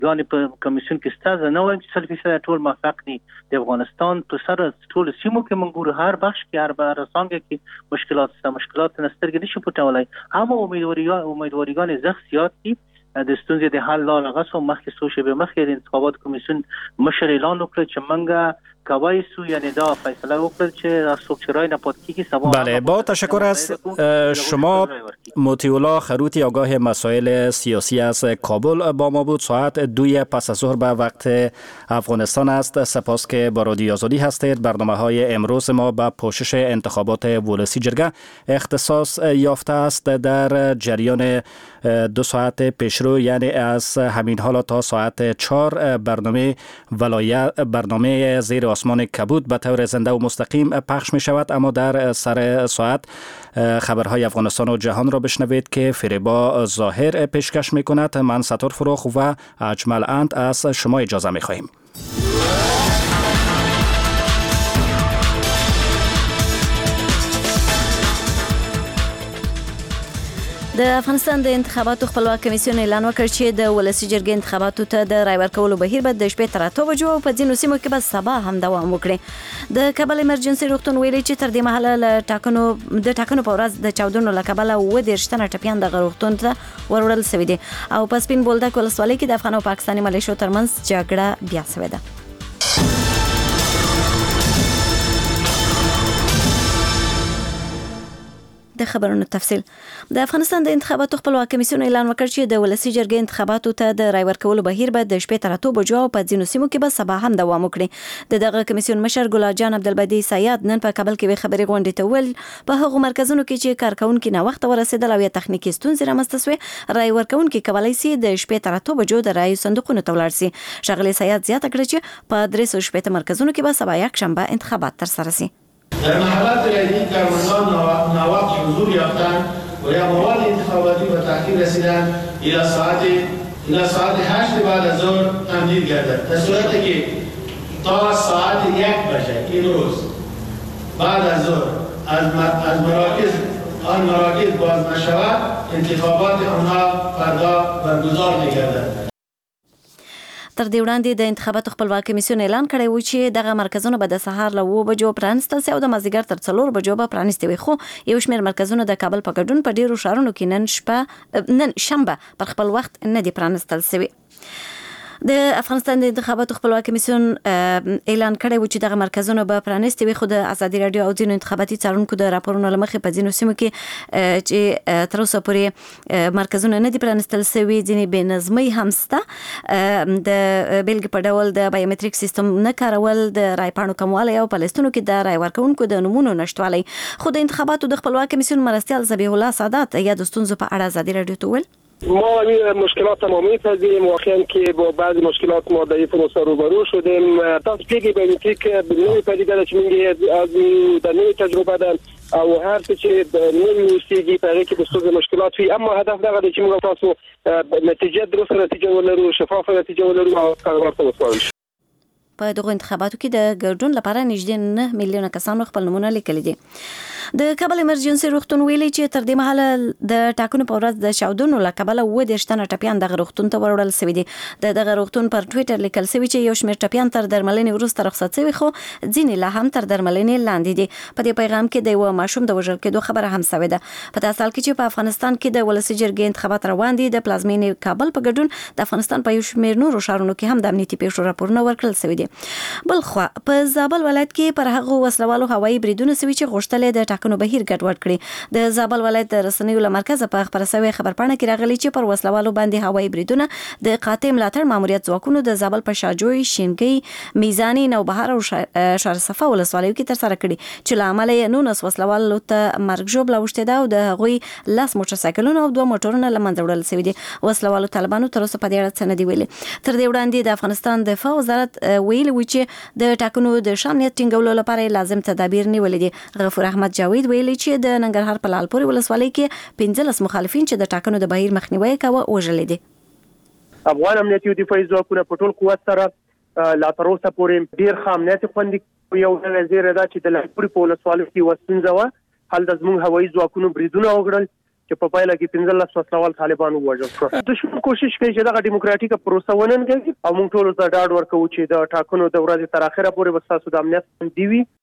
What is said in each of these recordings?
ګانې په کمیسیون کې ستاسو نه وایم چې 100% ټول موافق دي د افغانستان په سر ټول سیمو کې منګور هر بخش کې هر څنګه کې مشکلات نسترګې نشي پټولای هم امیدواریګان زغ زیات دي د ستونزې د حل لاره غوښتو مخکې سوشي به مخکې د انتخابات کمیسیون مشر اعلان وکړ چې منګه کوي سو یعنی دا فیصله وکړ چې څوک چې رای نه پات کیږي سبا. بله با تشکر از شما. مطیع الله خروتی آگاه مسائل سیاسی از کابل با ما بود. ساعت 2 پس از ظهر به وقت افغانستان است. سپاس که با رادیو آزادی هستید. برنامه‌های امروز ما به پوشش انتخابات ولسی جرگه اختصاص یافته است. در جریان 2 ساعت پیشرو یعنی از همین حالا تا ساعت 4 برنامه زیر آسمان کبود به طور زنده و مستقیم پخش می شود. اما در سر ساعت خبرهای افغانستان و جهان را بشنوید که فریبا ظاهر پیشکش می کند. من ستار فروخ و اجمل اند از شما اجازه می خواهیم. د افغانستان د انتخاباتو خپلواک کمیسیون اعلان وکړ چې د ولسی جرګې انتخاباتو ته د رای ورکولو بهیر به د شپې تر 8 بجو په ځینو سیمو کې به سبا هم دوام وکړي. د کابل ایمرجنسي روغتون ویلي چې تر دې مهاله د ټاکنو په ورځ د چاودنو له کبله 19 تنه ټپیان د روغتون ته وروړل شوي دي او په سپین بولدک ولسوالۍ کې د افغان او پاکستاني ملیشو ترمنځ جګړه بیا شوې ده. د خبرونو تفصیل. د افغانستان د انتخاباتو خپلواک کمیسیون اعلان وکړ چې د ولسی جرګې انتخاباتو ته د رای ورکولو بهیر به د شپې تر 8 بجو په ځینو سیمو کې به سبا هم دوام وکړي. دغه کمیسیون مشر ګلال جان عبدالبدی سیاد نن په کابل کې خبري غونډې ته ویل په هغو مرکزونو کې چې کارکونکو نه وخت ورسېدل او یا تخنیکی ستونزې رامنځته شوې رای ورکونکو کولای شي د شپې تر 8 بجو د رای صندوقونو ته ولاړ شي. شغله سیاد زیاته کړه چې په 300 مرکزونو کې به سبا یک شنبه انتخابات تر سره شي. در محلات رایگیری کارمندان ناوقت حضور یافتند و یا مواد انتخاباتی به تأخیر رسیدند الى ساعت 8 بعد از ظهر تمدید گردد. در صورتی که تا ساعت 1 بجه این روز بعد از ظهر از مراکز باز نشود انتخابات آنها فردا برگزار می‌گردد. تر دې وړاندې د انتخاباتو خپلواک کمیسیون اعلان کړی و چې دغه مرکزونه به د سهار له 9 بجو پرانیستل شي او د مازدیګر تر 4 بجو به پرانیستي وي. خو یو شمېر مرکزونه د کابل په ګډون په ډیرو ښارونو کې نن شنبه پر خپل وخت نه دي پرانیستل شوي. د افغانستان د انتخاباتو خپلواک کمیسیون اعلان کړی و چې دغه مرکزونه به پرانیستي وي. خو د ازادي رادیو او ځینو انتخاباتي څارونکو د راپورونو لمخې په ځینو سیمو کې چې تر اوسه پورې مرکزونه نه دي پرانیستل شوي ځینې بې نظمۍ هم شته. د بیلګې په ډول د بایومټریک سیستم نه کارول د رای پاڼو کموالی او په لیستونو کې د رای ورکوونکو د نومونو نشتوالی. خو د انتخاباتو د خپلواک کمیسیون مرستیال ذبیح الله سادات یا د ستونزو په اړه ازادي رادیو ته ویل ما این مشکلات تمامی می‌پذیریم. واقعا که با بعضی مشکلات ما ضعیف و روبرو شدیم. تصفیه بیومتریک نوعی پدیده است که میگه از در نوع تجربه دارن او هر چه نوعی موسیقی برای که بسوز مشکلات فی اما هدف داره که میگم تاسو نتیجه درست نتیجه ولرو شفاف نتیجه ولرو او کاربار ته وسپارل. په دغه انتخاباتو کې د ګډون لپاره نږدې 9 میلیونه کسانو خپل نمونه لیکلي دي. د کابل ایمرجنسي روغتون ویلي چې تر دې مهاله د ټاکنو په ورځ د چاودنو له کبله 19 تنه ټپیان دغه روغتون ته وروړل شوي دي. دغه روغتون پر ټویټر لیکل شوی چې یو شمېر ټپیان تر درملنې وروسته رخصت شوي خو ځینې لا هم تر درملنې لاندې دي. په دې پیغام کې د یو ماشوم د وژل کېدو خبره هم شوې ده. په داسې حال کې چې په افغانستان کې د ولسی جرګې انتخابات روان دي د پلازمینې کابل په ګډون د افغانستان په یو شمېر نورو ښارونو کې هم د امنیتي پیښو راپورونه ورکړل شوي دي. بلخوا په زابل ولایت کې پر هغه وسلوالو هوایي بریدونه شوي چې غوښتل د ټاکنو بهیر ګډوډ کړي. د زابل ولایت د رسنیو له مرکزه په خبره شوې خبرپاڼه کې راغلي چې پر وسلوالو باندې هوایي بریدونه د قاطع ملاتړ ماموریت ځواکونو د زابل په شاجوی، شینګي، میزانی، نوبهار او شارصفه ولسوالیو کې تر سره کړي چې له امله یې 19 وسلوالو ته مرګ ژوبله اوښتې ده او د هغوی 10 موټرسایکلونه او 2 موټرونه له منځه وړل شوي دي. وسلوالو طالبانو تر اوسه په دې اړه څه نه دي ویلي. تر دې وړاندې د افغانستان دفاع وزارت ویلي و چې د ټاکنو د شاملیت ټینګولو لپاره لازم تدابیر نیولې دي. غفور احمد جاوید ویلي چې د ننګرهار په لالپورې ولسوالۍ کې 15 مخالفین چې د ټاکنو د بهیر مخنیوي کوي وژل دي. افغان امنیتي دفاعي ځواکونه په ټول قوت سره لا تر اوسه پورې ډیر ښه امنیتي خوندي یو نظر دا چې د لالپورې په ولسوالۍ کې وسنځه هل د زموږ هوایي ځواکونو بریدونه وکړل چې په پایله کې 15 وسلوال طالبان ووژل شو. دشمن کوشش کوي چې دغه ډیموکراتیکه پروسه وننګوي او موږ ټول ته ډاډ ورکوو چې د ټاکنو د ورځې تر اخره پورې به ستاسو د امنیت خوندي وي.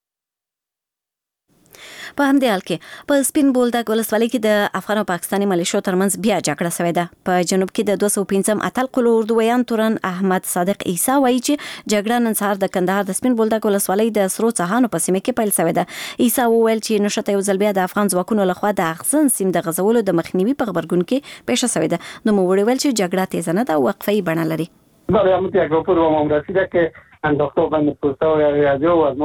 په همدې حال کې په سپین بولدک ولسوالۍ کې د افغان او پاکستاني ملیشو ترمنځ بیا جګړه شوې ده. په جنوب کې د 215 اتل قلو اردویان تورن احمد صادق عیسی وایي چې جګړه نن سهار د کندهار د سپین بولدک ولسوالۍ د سرو څاهانو په سیمه کې پیل شوې ده. عیسی وویل چې نشته یو ځل بیا د افغان ځواکونو لخوا د اغزن سیم د غزولو د مخنیوي په خبرګون کې پیښه شوې ده. نو موږ ویل چې جګړه تیز نه ده او وقفه‌ای بڼه لري. Variamente a grupul vom găsi că انداخته باندې پوسټو یا جو ورمو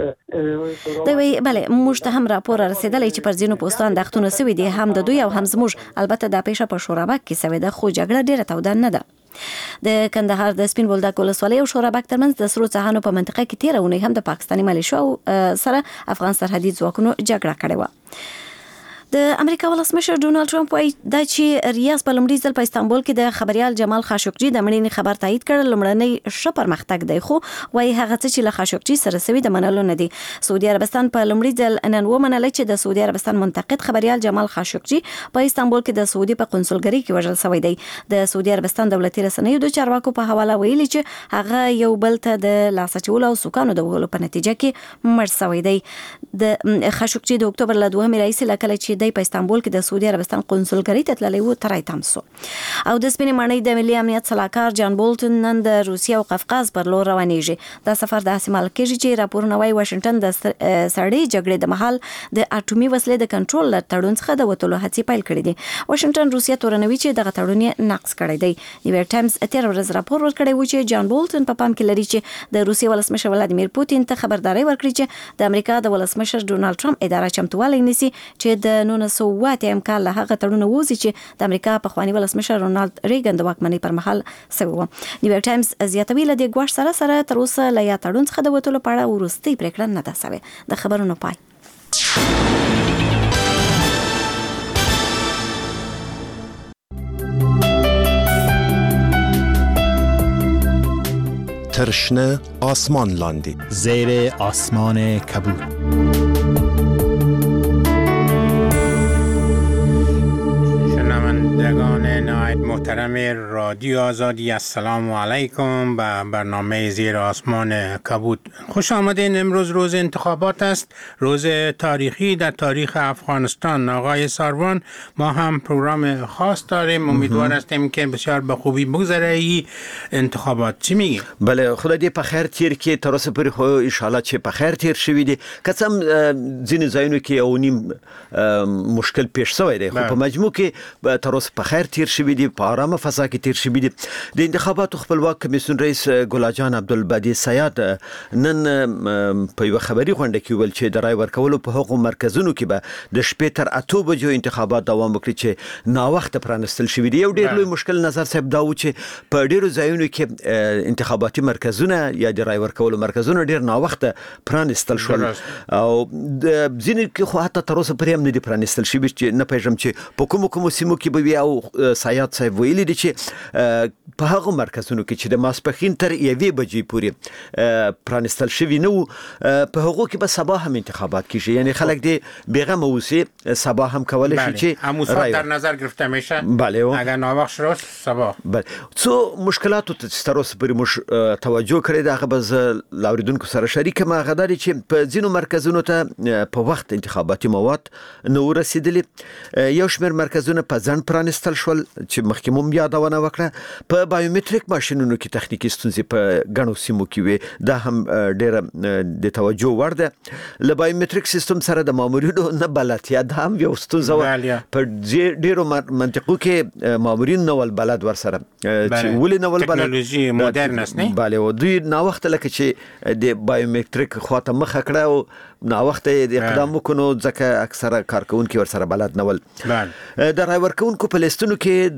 دوی بله موږ ته هم راپور رسیدلی چې پر ځینو پوسټو انداختونه سوي دي هم د دوی او هم زموږ. البته دا پیښه په شورابک کې سوي ده خو جګړه ډیره توده نه ده. د کندهار د سپین بولدک ولسوالۍ او شورابک ترمنځ د سرو څاهانو په منطقه کې تیره اونۍ هم د پاکستاني ملیشو سره افغان سرحدي ځواکونو جګړه کړې وه. د امریکا ولسمشر ډونالد ټرمپ وايي چې ریاض په لومړي ځل په استانبول کې د خبريال جمال خاشقجي د مړینې خبر تایید کړ. لومړنی ښه پرمختګ دی خو وايي هغه څه چې له خاشقجي سره سوي د منلو نه دي. سعودي عربستان په لومړي ځل نن ومنل چې د سعودي عربستان منتقد خبريال جمال خاشقجي په استانبول کې د سعودي په قونسلګرۍ کې وژل شوی دی. د سعودي عربستان دولتي رسنیو د چارواکو په حواله ویلي چې هغه یو بل ته د لاسچولو او سوکانو د وهلو په نتیجه کې مړ شوی دی. د خاشقجي د اکتوبر له 2 رئیس لکه چې دی په استانبول کې د سعودي عربستان قونسلګرۍ ته تللی و تر ایتام سو. او د سپینې ماڼۍ د ملي امنیت صلاحکار جان بولټن نن د روسیې او قفقاز پر لور روانېږي. دا سفر د حاصل کېږي چې راپورونه وايي واشنگټن د سړې جګړې د مهال د اټومي وسلې د کنټرول له تړون څخه د وټولو هڅې پیل کړې دي. واشنگټن روسیې تورنوي چې دغه تړون یې نقض کړی دی. نیویارک ټایمز تیر ورځ راپور ورکړی و چې جان بولټن په پام کې لري چې د روسیې ولسمشر ولادیمیر پوتین ته خبرداري ورکړي چې د امریکا د ولسمشر ډونالد ټرمپ اداره چمتووالی نیسي چې د 1980 کال له هغه تړون ووزي چې د امریکا په خواني ولسمشر رونالد ریګن د واکمنۍ پر مهال سوی و. نیویارک ټایمز زیاتوي له دې ګواښ سره تر اوسه له یا تړون څخه د وټولو په اړه وروستۍ پریکړه نه ده شوې. د خبرونو پای. ترشنه آسمان لاندی زیر آسمان کبود. شنوندگان نهایت محترم رادیو آزادی السلام علیکم به برنامه زیر آسمان کبود. خوش آمدین. امروز روز انتخابات است، روز تاریخی در تاریخ افغانستان. آقای ساروان ما هم پروگرام خاص داریم، امیدوار هستیم که بسیار به خوبی بگذره این انتخابات. چی میگی؟ بله خدا دې په خیر تیر کې تر اوسه پورې خو ان شاء الله چې په خیر تیر شوی دي. قسم ځینې ځایونو کې یو نیم مشکل پیښ شوی دی خو په مجموع کې تر اوسه په خیر تیر شوی دي، په آرامه فضا کې تیر شوی دي. د انتخاباتو خپلواک کمیسیون رئیس ګلاجان عبدالبدی سیاد نن په یو خبري غونډه کې ویل چې د رای ورکولو په حقوقو مرکزونو کې به د شپې تر 8 بجو انتخابات دوام وکړي چې ناوخته پرانستل شوی دي. یو ډېر لوی مشکل نظر صاحب دا و چې په ډېرو ځایونو کې انتخاباتي مرکزونه یا د رای ورکولو مرکزونه ډېر ناوخته پرانستل شول او ځینې کې خو حتی تر اوسه پورې هم نه دي پرانستل شوي چې نه پېژنم چې په کومو سیمو کې به وي. او سیاد صاحب ویلي دي چې په هغه مرکزونو کې چې د ماسپښین تر 1 بجې پورې پرانستل شوي نه وو په هغو کې به سبا هم انتخابات کیږي. یعنی خلک دې بیغمه اوسي، سبا هم کولی شي چې همون در نظر گرفته میشه. بله اگر ناوخت شد سبا. بله څو مشکلاتو ته تر اوسه پورې موږ توجه کړې ده هغه به زه له اورېدونکو سره شریکم. هغه دا دی چې په ځینو مرکزونو ته په وخت انتخاباتي مواد نه ورسېدلي. یو شمېر مرکزونه په ځنډ پرانستل شول چې مخکې مو یادونه وکړه. په بایومټریک ماشینونو کې تخنیکي ستونزې په ګڼو سیمو کې وي، دا هم ډېره د توجه وړ ده. له بایومټریک سیستم سره د مامورینو نه بلدتیا دا هم یو ستونزه وه. په ډېرو منطقو کې مامورین نه ول بلد ورسره چې ولې نه ول بلد تکنالوژي مدرن است نه. بله او دوی ناوخته لکه چې د بایومټریک خواته مخه کړه او ناوخته د اقدام وکړو ځکه اکثره کارکونکي ورسره بلد نه ول. د رای ورکونکو په لیستونو کې د رای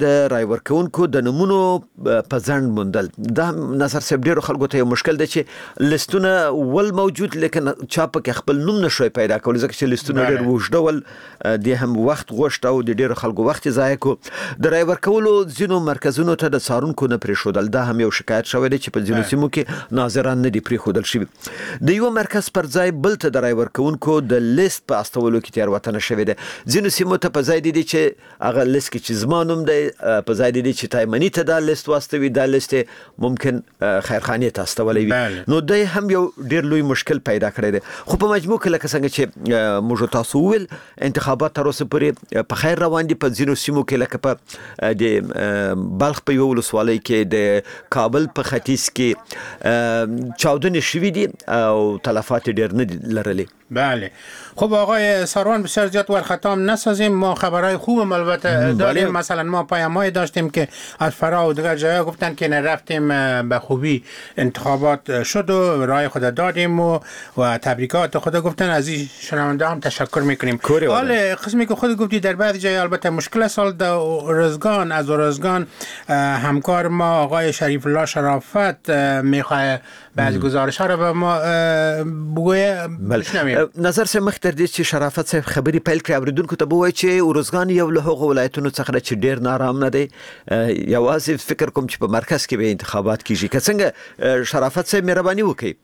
رای ورکونکو د نمونو په ځند موندل دا نصر صاحب ډیرو خلکو ته مشکل دی چې لیستونه ول موجود لیکن چا په خپل نوم نشوي پیدا کول ځکه چې لیستونه ډیر وژدول د هم وخت غوښته او د ډیرو خلکو وخت ضایع کو د رای ورکولو ځینو مرکزونو ته د سارونکو نه پریښودل دا هم یو شکایت شوی دی چې په ځینو سیمو کې ناظران نه دی پریښودل شوی د یو مرکز پر ځای بل ته د رای ورکونکو د لیست په استولو کې تیروتنه شوې ده ځینو سیمو ته په ځای دي چې هغه لیست کې چې زمانوم دی په ځای دي چې تایمنی ته دا لیست واستوي دا لیست ممکن خیرخانه ته استولې وي نو د هم یو ډیر لوی مشکل پیدا کړی دی خو په مجموع کې لکه څنګه چې موږ تاسو ول انتخابات تر اوسه پورې په خیر روان دي په ځینو سیمو کې لکه په د بلخ په یو ولسوالۍ کې د کابل په ختیځ کې چاودنې شوې دي او تلفات ډیر نه لرلې بله خب آقای ساروان بسیار زیاد ورختام نسازیم ما خبرهای خوب البته داریم مثلا ما پیام‌های داشتیم که از فرا و دیگر جاها گفتن که نرفتیم به خوبی انتخابات شد و رای خود دادیم و تبریکات خود گفتن از این شنونده هم تشکر میکنیم حال قسمی که خود گفتی در بعضی جای البته مشکل سال در رزگان از رزگان همکار ما آقای شریف الله شرافت میخواه بعضی گزارش ها رو به ما بگویه بشنویم نظر سه مخ تر دې چې شرافت صاحب خبري پیل کړې اوریدونکو ته بووي چې ورزګان یو له هغو ولایتونو څخه چې ډیر نارام نه دی یوازې فکر کوم چې په مرکز کې به انتخابات کیږي که څنګه شرافت صاحب مهرباني وکړي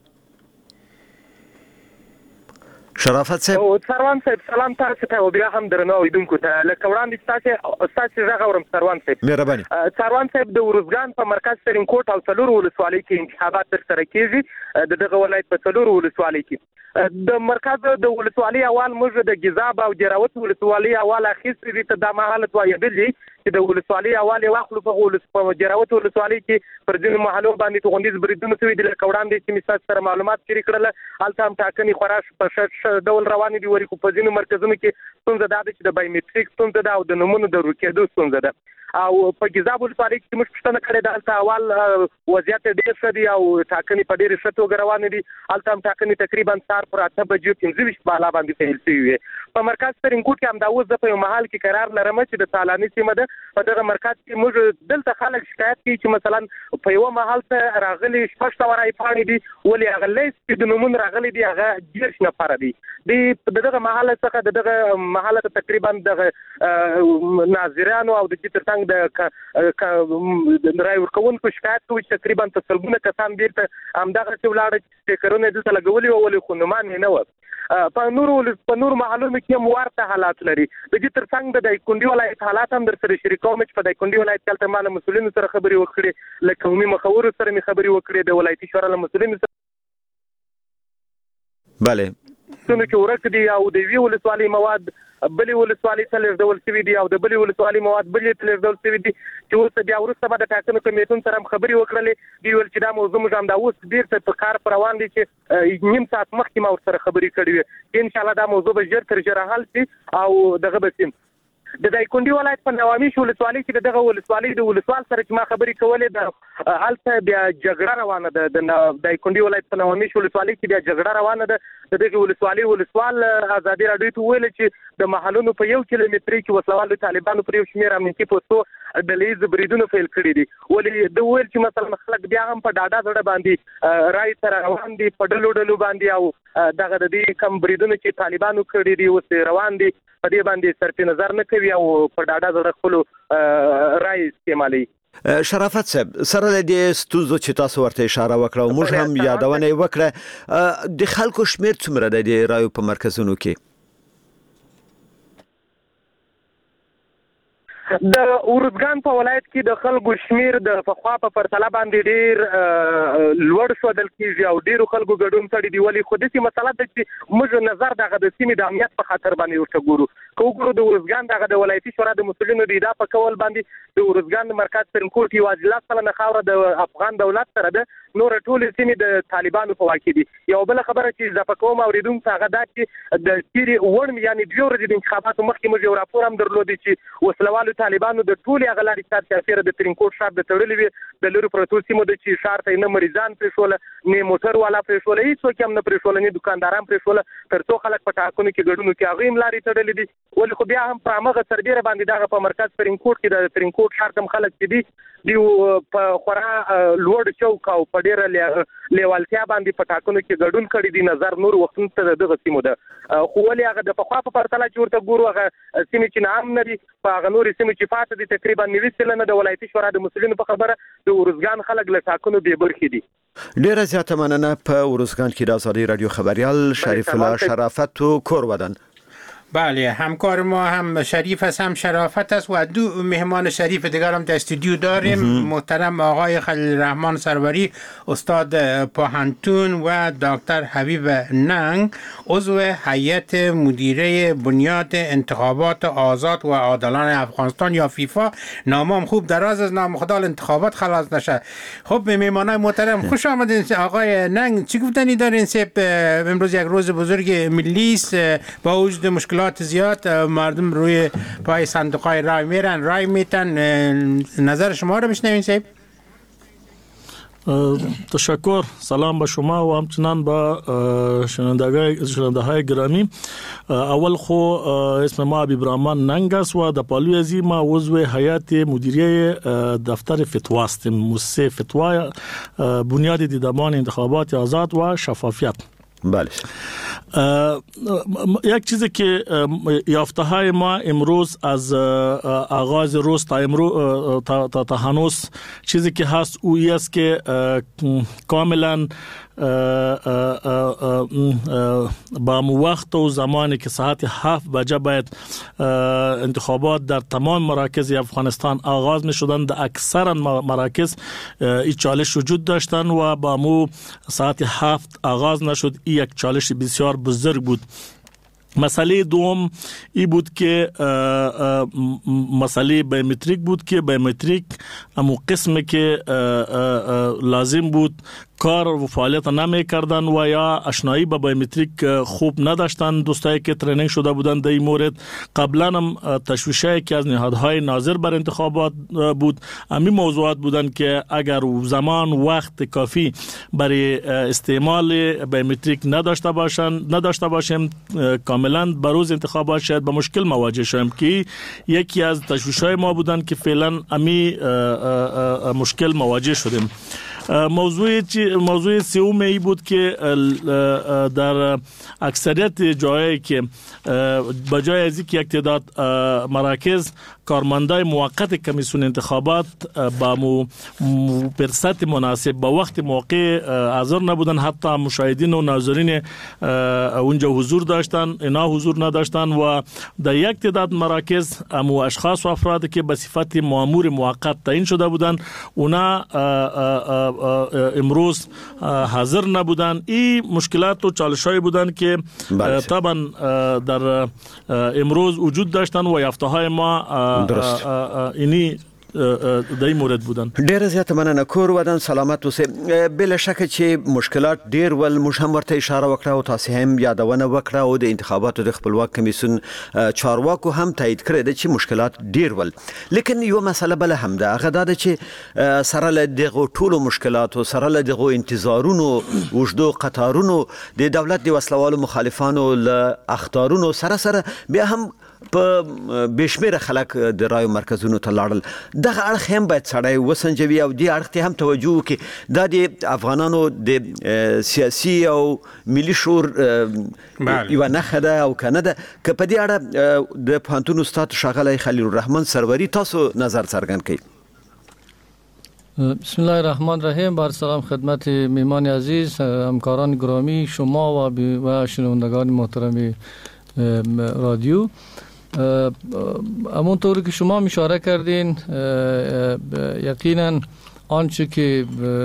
شرافت صاحب سروان صاحب سلام تاسو ته او بیا هم درنو اوریدونکو ته لکه وړاندې تاسو راغ اورم سروان صاحب مهرباني سروان صاحب د ورزګان په مرکز سرینکوټ او څلور ولسوالۍ کې انتخابات ترسره کیږي د دغه ولایت په څلور ولسوالۍ کې د مرکز د ولسوالۍ اول موږ د گزاب او جراوت ولسوالۍ اول اخیستې دي ته د حالت وایدل دي چې د ولسوالۍ اول واخلو په جراوت ولسوالۍ کې پر ځینو محلو باندې توغندیز بریدونه شوي دي لکه وړاندې چې مثال سره معلومات شریک کړل هلته هم ټاکنې خورا په ډول روانې دي ورې په ځینو مرکزونو کې ستونزه دا ده چې د بایومټریک ستونزه ده او د نومونو د ورکېدو ستونزه ده او په گزاب ولسوالۍ کې موږ پوښتنه کړې ده هلته اول وضعیت ډېر ښه دی او ټاکنې په ډېرې ښه توګه روانې دي هلته هم ټاکنې تقریبا سهار پر 8 بجو 15 بالا باندې پیل شوي وي په مرکز سرینکوټ کې همدا اوس زه په یو محل کې قرار لرم چې د سالاني سیمه ده په دغه مرکز کې موږ دلته خلک شکایت کوي چې مثلا په یو محل ته راغلي شپږ سوه رایې پاڼې دي ولې هغه لیست چې د نومونه راغلي دي هغه 10 نفره دي دغه محل څخه دغه محل ته تقریبا دغه ناظرانو او د ترڅنګ د رای ورکوونکو شکایت کوي چې تقریبا تسلګونه کسان بیرته همدغه چې ولاړ سپیکرونه دلته لګولي وو ولې خو نومان نه و په نور محلونو کې هم ورته حالات لري د دې ترڅنګ د دایکنډي ولایت حالات هم در سره شریکوم چې په دایکنډي ولایت کې تل مال مسولینو سره خبري وکړي لکه قومي مخاور سره می خبري وکړي د ولایتي شورا له مسولینو سره bale څنګه چې ورک دي او د وی ولسوالۍ مواد بلی ولسوالۍ ته لږ سوي دي او د بلی ولسوالۍ مواد بلی ته لږ سوي دي چې اوس بیا وروسته به د ټاکنو کمیټون سره خبري وکړلې دی ول چې دا موضوع موږ هم دا اوس بیرته په کار پر روان دي چې نیم ساعت مخکې ما ورسره خبري کړې وي ان شاء الله دا موضوع به ژر تر ژره حل شي او دغه به د دایکنډي ولایت په نوامیش ولسوالۍ کې دغه ولسوالۍ د ولسوال سره چې ما خبرې کولې د هلته بیا جګړه روانه ده د دایکنډي ولایت په نوامیش ولسوالۍ کې بیا جګړه روانه ده د دغه ولسوالۍ ولسوال ازادي راډیو ته ویل چې د محلونو په 1 کیلومتر کې وسلوالو طالبانو پر یو شمېر امنیتي پوسټو ډلهییز بریدونه فیل کړي دي ولې د ویل چې مثلا خلک بیا هم په ډاډه زړه باندې رای سره روان دي په ډلو باندې او دغه د دې کم بریدونه چې طالبانو کړي دي اوس روان دي په دې باندې صرف نظر نه کوي او په ډاډه زړه خپل رای استعمالوي شرافت صاحب سره د ستونزو چې تاسو ورته اشاره وکړه موږ هم یادونه وکړه د خلکو شمیر څومره د رایو په مرکزونو کې د ورزګان په ولایت کې د خلکو شمیر د پخوا په پرتله باندې ډیر لوړ شودل کیږي او ډیرو خلکو ګډون کړي دی ولې خو دې مسله ده چې موږ نظر دغه د سیمې د امنیت په خاطر باندې ورته ګورو کوګورو د ورزګان دغه د ولایتي شورا د مسولینو د اضافه کول باندې د ورزګان مرکز سرینکوټ یو اجلاس سره خاوره د افغان دولت سره ده نور ټول سیمې د طالبانو په واکې دي یو بل خبره چې اضافه کوم اوریدونکو هغه دا چې د تیری ورم یعنی 2 ورځې د انتخاباتو مخکې موږ یو راپور هم درلودي چې وسلوالو طالبانو د ټول غلاري سات کافر د ترینکوټ شاب د تړلې وي د لوري پروتو سیمو د چی شار ته نه مریضان پرېښول نه موټر والا پرېښول هیڅ هم نه پرېښول نه دکانداران پرېښول ترڅو خلک په ټاکنو کې ګډون کوي هغه هم لاري تړلې دي ولې خو بیا هم په هغه سربېره باندې دغه په مرکز ترینکوټ کې د ترینکوټ شار کم خلک دي په خورا لوړ چوک او په ډیره لیوالتیا باندې په ټاکنو کې ګډون کړي دي نظر نور وختونو ته دغه سیمو ده خو ولې هغه د پخوا په پرتله چې ورته ګورو هغه سیمې چې نام نه دي په هغه نورې سیمې چې پاتې دي تقریبا 90% د ولایتي شورا د مسؤلینو په خبره د ارزګان خلک له ټاکنو بې برخې دي. ډیره زیاته مننه. په ارزګان کې د آزادي رادیو خبریال شریف الله شرافت و کورودن. بله همکار ما هم شریف است هم شرافت است و دو مهمان شریف دیگر هم در استودیو داریم. محترم آقای خلیل رحمان سروری استاد پاهنتون و دکتر حبیب ننگ عضو هیئت مدیره بنیاد انتخابات آزاد و عادلانه افغانستان یا فیفا. نامم خوب دراز از نام خدا انتخابات خلاص نشه. خب مهمانای محترم خوش آمدین. آقای ننگ چی گفتنی دارین؟ امروز یک روز بزرگ ملی است با وجود مشکلات زیاد مردم روی پای صندوق‌های رای میرن رای میتن. نظر شما رو بشنویم صاحب. تشکر. سلام به شما و همچنان به شنونده های گرامی. اول خو اسم ما حبیب رحمان ننگ است و در پالوی ازی ما عضو هیئت مدیره دفتر فتوا هستیم. مؤسسه فتوا بنیاد دیدبان انتخابات آزاد و شفافیت. بله. یک چیزی که یافته های ما امروز از آغاز روز تا امروز تا هنوز چیزی که هست او است که کاملا با وقت و زمانی که ساعت 7 بجه باید انتخابات در تمام مراکز افغانستان آغاز می شدند. در اکثر مراکز این چالش وجود داشتن و با مو ساعت 7 آغاز نشد. این یک چالش بسیار بزرگ بود. مسئله دوم ای بود که مسئله بایومتریک بود که بایومتریک امو قسم که لازم بود کار و فعالیت نمی کردن و یا آشنایی با بایومتریک خوب نداشتن. دوستایی که ترینینگ شده بودند در این مورد قبلا هم تشویشی که از نهادهای ناظر بر انتخابات بود همین موضوعات بودند که اگر زمان وقت کافی برای استعمال بایومتریک نداشته باشیم کاملا بروز انتخابات شاید با مشکل مواجه شویم که یکی از تشویش‌های ما بودند که فعلا همین مشکل مواجه شدیم. موضوع سوم ای بود که در اکثریت جاهایی که بجای از اینکه یک تعداد مراکز کارمندای موقت کمیسیون انتخابات با فرصت مناسب با وقت موقع حاضر نبودن، حتی مشاهدین و ناظرین اونجا حضور داشتن، اینا حضور نداشتن و در یک تعداد مراکز اشخاص و افرادی که به صفت مأمور موقت تعیین شده بودن اونا امروز حاضر نبودن. این مشکلات و چالش‌هایی بودن که طبعا در امروز وجود داشتن و یافته‌های ما اینی در این مورد بودن. ډیر زیات مننه. کور ودان سلامت اوسه. بلا شک چې مشکلات ډیر ول موږ هم ورته اشاره وکړه او تاسو هم یادونه وکړه او د انتخاباتو د خپلواک کمیسیون چارواکو هم تایید کړی چې مشکلات ډیر ول، لیکن یو مسله بل هم ده، هغه دا چې سره له دغه ټولو مشکلاتو سره له دغه انتظارونو وجدو قطارونو د دولت د وسلوالو مخالفانو له اخطارونو سره بیا هم په بشمیر خلک د رایو مرکزونو ته لاړل. دغه اړخ هم باید سړی وسنجوي او دې اړخ ته هم توجه وکړي. دا د افغانانو د سیاسي او ملي شعور یوه نښه ده او که نه ده. که په دې اړه د پوهنتون استاد ښاغلی خلیل الرحمن سروری تاسو نظر څرګند کړئ. بسم الله الرحمن الرحیم. بر سلام خدمت میهمان عزیز، همکاران گرامی شما و شنوندگان محترم رادیو. همونطور که شما اشاره کردین یقینا آنچه که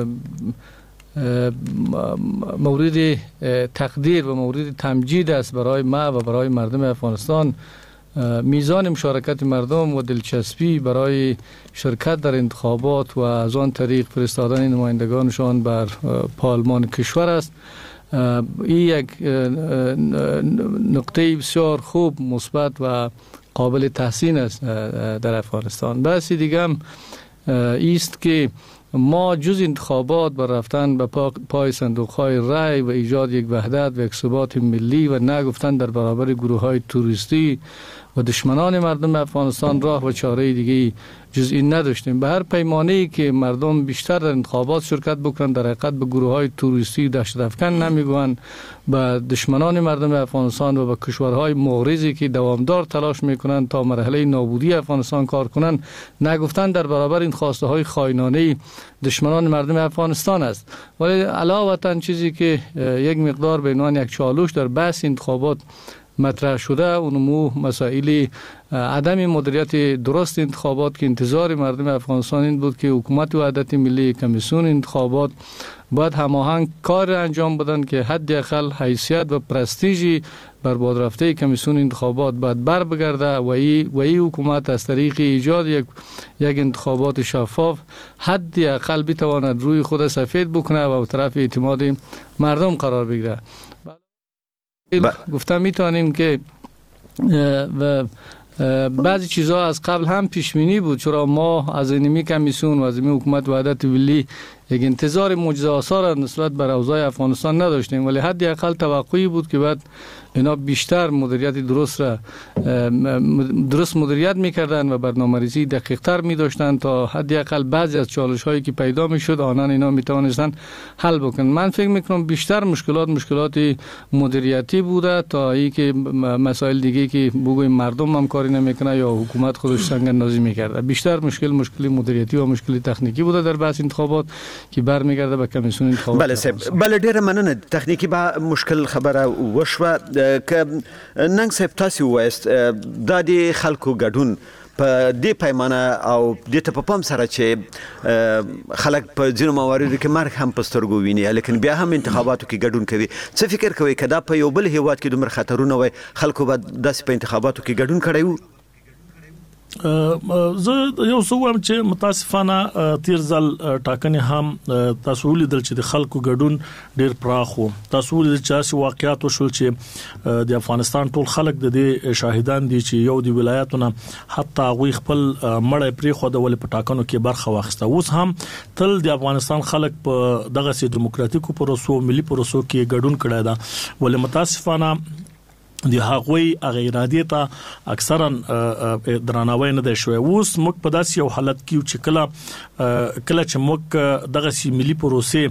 مورد تقدیر و مورد تمجید است برای ما و برای مردم افغانستان میزان مشارکت مردم و دلچسپی برای شرکت در انتخابات و از آن طریق فرستادن نمایندگانشان بر پارلمان کشور است. این یک نقطه بسیار خوب، مثبت و قابل تحسین است در افغانستان. بس دیگه هم ایست که ما جز انتخابات بر رفتن به پای صندوق‌های رای و ایجاد یک وحدت و یک ثبات ملی و نگفتن در برابر گروه‌های توریستی و دشمنان مردم افغانستان راه و چاره دیگه جز این نداشتیم. به هر پیمانه‌ای که مردم بیشتر در انتخابات شرکت بکنن، در حقیقت به گروه‌های توریستی دهشت‌افکن نمیگویند، به دشمنان مردم افغانستان و به کشورهای مغرضی که دوامدار تلاش میکنند تا مرحله نابودی افغانستان کار کنند نگفتن در برابر این خواسته های خائنانه دشمنان مردم افغانستان است. ولی علاوه چیزی که یک مقدار به عنوان یک چالش در بحث انتخابات مطرح شده اونمو مسائل عدم مدیریت درست انتخابات که انتظار مردم افغانستان این بود که حکومت وحدت ملی، کمیسیون انتخابات باید هماهنگ کار انجام بدن که حداقل حیثیت و پرستیژ برباد رفته کمیسیون انتخابات باید بر بگرده و این حکومت از طریق ایجاد یک انتخابات شفاف حداقل بتواند روی خود سفید بکنه و طرف اعتماد مردم قرار بگیره. گفتم میتونیم که بعضی چیزها از قبل هم پیش بینی بود، چرا ما از اینمی کمیسیون و از اینمی حکومت وحدت ملی یک انتظار معجزه آسا نسبت بر اوضاع افغانستان نداشتیم، ولی حداقل توقعی بود که بعد اینا بیشتر مدیریت درست مدیریت میکردن و برنامه‌ریزی دقیق‌تر می‌داشتن تا حداقل بعضی از چالش‌هایی که پیدا می‌شد آنان اینا می‌توانستن حل بکنن. من فکر می‌کنم بیشتر مشکلات مدیریتی بوده تا اینکه مسائل دیگه که بگویم مردم هم کاری نمی‌کنه یا حکومت خودش سنگ‌اندازی می‌کرده. بیشتر مشکل مدیریتی و مشکل تکنیکی بوده در بحث انتخابات که برمیگرده به کمیسیون انتخابات. بله ډیره مننه. تکنیکی به مشکل خبره وشوه که ننګ صاحب تاسو وایست د دې خلکو ګډون په دې پیمانه او د ته په پام سره چې خلک په ځینو مواردو کې مرګ هم په سترګو ویني لیکن بیا هم انتخاباتو کې ګډون کوي. څه فکر کوي که دا په یو بل هیواد کې دومره خطرونه وای خلکو به داسې په انتخاباتو کې ګډون کړی وو؟ زه یو څه وایم چې متاسفانه تیر ځل ټاکنې هم تاسو ولیدل چې د خلکو ګډون ډیر پراخ و. تاسو ولیدل چې واقعیت وشول چې د افغانستان ټول خلک د دې شاهدان دي چې یو د ولایتونو حتی غوي خپل مړی پرې خو د ول په ټاکنو کې برخه واخیسته. اوس هم تل د افغانستان خلک په دغه سي دیموکراتیکو پروسو ملي پروسو کې ګډون کړی دا، ول متاسفانه د هغوی غیرادي ته اکثرا درناوی نه دی شوی. اوس موږ په داسې یو حالت کې چې کله چې موږ دغه سي ملي پروسې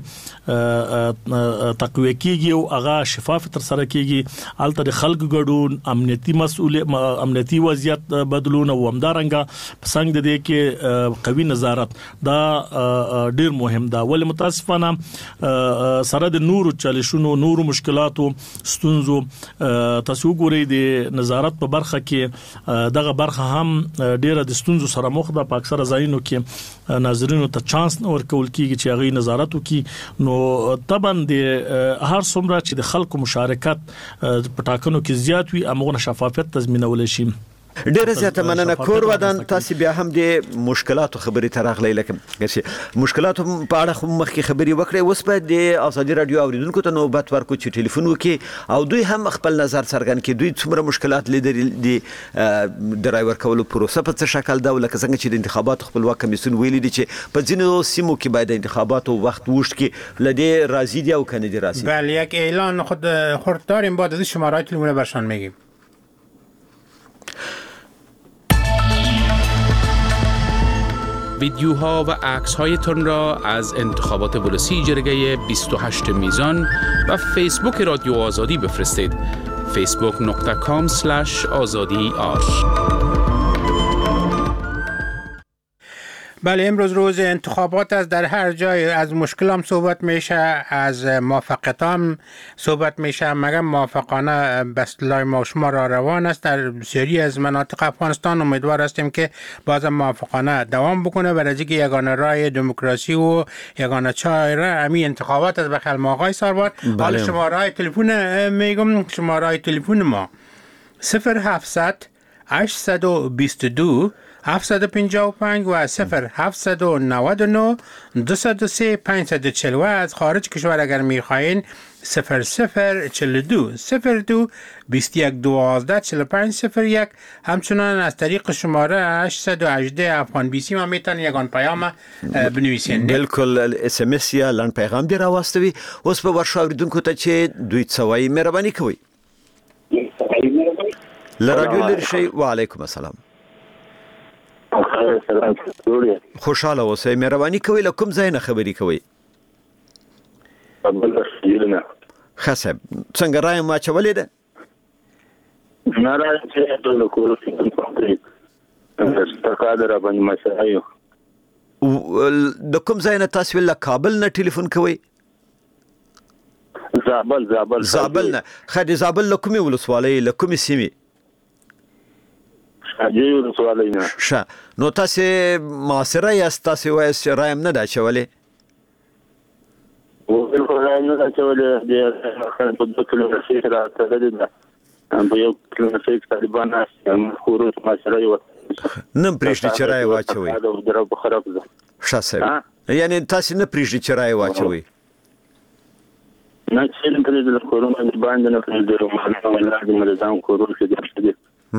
تقویه کیږي او هغه شفاف تر سره کیږي، البته د خلکو ګډون، امنیتي وضعیت بدلون او همدارنګه څنګه د دې کې قوي نظارت دا ډیر مهم ده. ولې متاسفانه سره د نورو چالشونو نورو مشکلاتو ستونزو تاسو ګورئ د نظارت په برخه کې دغه برخه هم ډیره د ستونزو سره مخ ده. په اکثره ځایونو کې ناظرینو ته چانس نه ورکول کیږي چې هغه نظارت وکړي. نو طبعا د هر څومره چې د خلکو مشارکت په ټاکنو کې زیات وي امغه شفافیت تضمینول شي. ډیره زیاته مننه. کور ودان تاسو بیا هم د مشکلاتو خبرې ترغلې لکه مشکلاتو په اړه مخکې خبرې وکړې. اوس په د ازادي رادیو اوریدونکو ته نوبت ورکو چې ټلیفون وکړي او دوی هم خپل نظر څرګند کړي دوی څومره مشکلات لیدل دي د رای ورکولو پروسه په څه شکل ده، ولکه څنګه چې د انتخاباتو خپلواک کمیسیون ویلي دي چې په ځینو سیمو کې باید د انتخاباتو وخت وشت کې لدی راضی دي او کنه دي راضی. بله یک اعلان خود داریم بعد از شماره‌های تلفن برشان میگیم. ویدیوها و عکس‌هایتان را از انتخابات ولسی جرگه 28 میزان و فیسبوک رادیو آزادی بفرستید. facebook.com/azadi-r. بله امروز روز انتخابات است. در هر جای از مشکل هم صحبت میشه، از موافقت هم صحبت میشه، مگر موافقانه به اصطلاح ما شما را روان است. در بسیاری از مناطق افغانستان امیدوار هستیم که بازم موافقانه دوام بکنه برای اینکه یگانه راه دموکراسی و یگانه چاره امی انتخابات است. بخیر آقای سارباد. حالا شماره تلفن میگم، شماره تلفن ما 0700 822 755 و 0799 203 540 و از خارج کشور اگر میخواین 0042 02 21 12 45 01. همچنان از طریق شماره 818 افغان بیسی ما میتونن یگان پیام بنویسین. بالکل اس ام اس یا لن پیغام دی راوستوي. اوس په ورشو اوریدونکو ته چې دوی څوای مهرباني کوي. لرادیو لري شي. وعلیکم السلام. خوشاله اوسئ. مهرباني کوي له کوم ځای نه خبري کوي؟ خاصه څنګه راي ما چولې ده؟ نه راځي ته له کور څخه استقادر باندې مسایو. د کوم ځای نه تاسو له کابل نه ټلیفون کوي؟ زابل نه. خدي زابل له کومې ولسوالۍ له کومې سیمې؟ شاجوی ولسوالۍ نه. ښه نو تاسو معاصره یاست، تاسو وایي چې رایم نه دا چولې؟ رایم نه دا چولې د خلک په 2 کیلومتر سره تللی ده. په 1 کیلومتر طالبان مخورو معاصره یو نن پرېږدي چې رای واچوي. دا په خراب ده. ښه صاحب یعنی تاسو نه پرېږدي چې رای واچوي؟ نه چې لکه د کورونا باندې نه پرېږدي معلومه ولا د مریضان کورونا کې دي.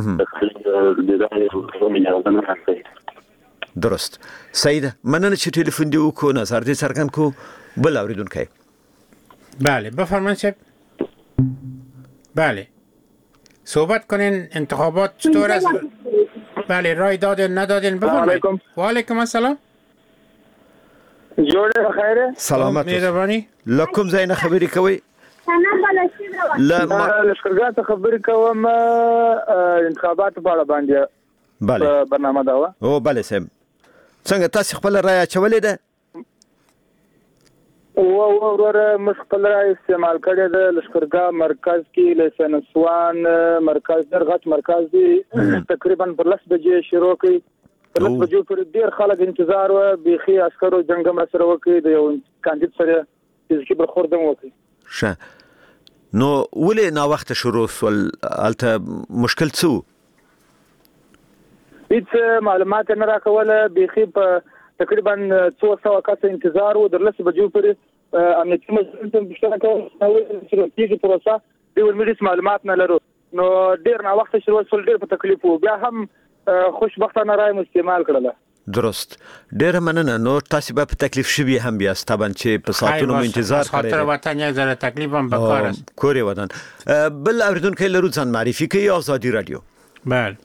درست. سعید مننه چې ټلیفون دی وکړو، نظر دې څرګند کو. بل اوریدونکی. بله بفرمایید شب. بله صحبت کنین. انتخابات چطور است؟ بله رای دادین ندادین بفرمایید. و علیکم السلام. جوړه خیره. سلامت. مهرباني. لکم زین خبري کوي؟ لا ما لشکرګه خبرې کوم انتخابات په اړه باندې. بله برنامه دا و. او بله سم څنګه تاسو خپل رای چولې ده؟ او ورور مش خپل رای استعمال کړی د لشکرګه مرکز کې لسنسوان مرکز درغت مرکز دی تقریبا پر 10 بجې شروع کړي. پر 10 بجې پر ډیر خلک انتظار و بيخي عسکرو جنگ هم سره وکړي د یو کاندید سره فزیکي برخوردم وکړي. ښه نو ولې نا وخت شروع ول الته مشکل څه؟ هیڅ معلومات نه راکوله. بيخي په تقریبا 200 کس انتظار و در 10 بجې پورې امنیتي مسؤلین ته پوښتنه کوي چې کیږي پروسه دی ولې معلومات نه لرو. نو ډیر نا وخت شروع ول ډیر په تکلیف و. بیا هم خوشبختانه رایم استعمال کړله. درست. ډیر مننه. نو تاسو به په تکلیف شوي هم بیا ستابن چې په ساعتونو انتظار کړی. خاطر وطن یې زره تکلیف هم بکار است. کوري وطن. بل اوریدونکو لرو ځان معرفي کوي. آزادي رادیو. بله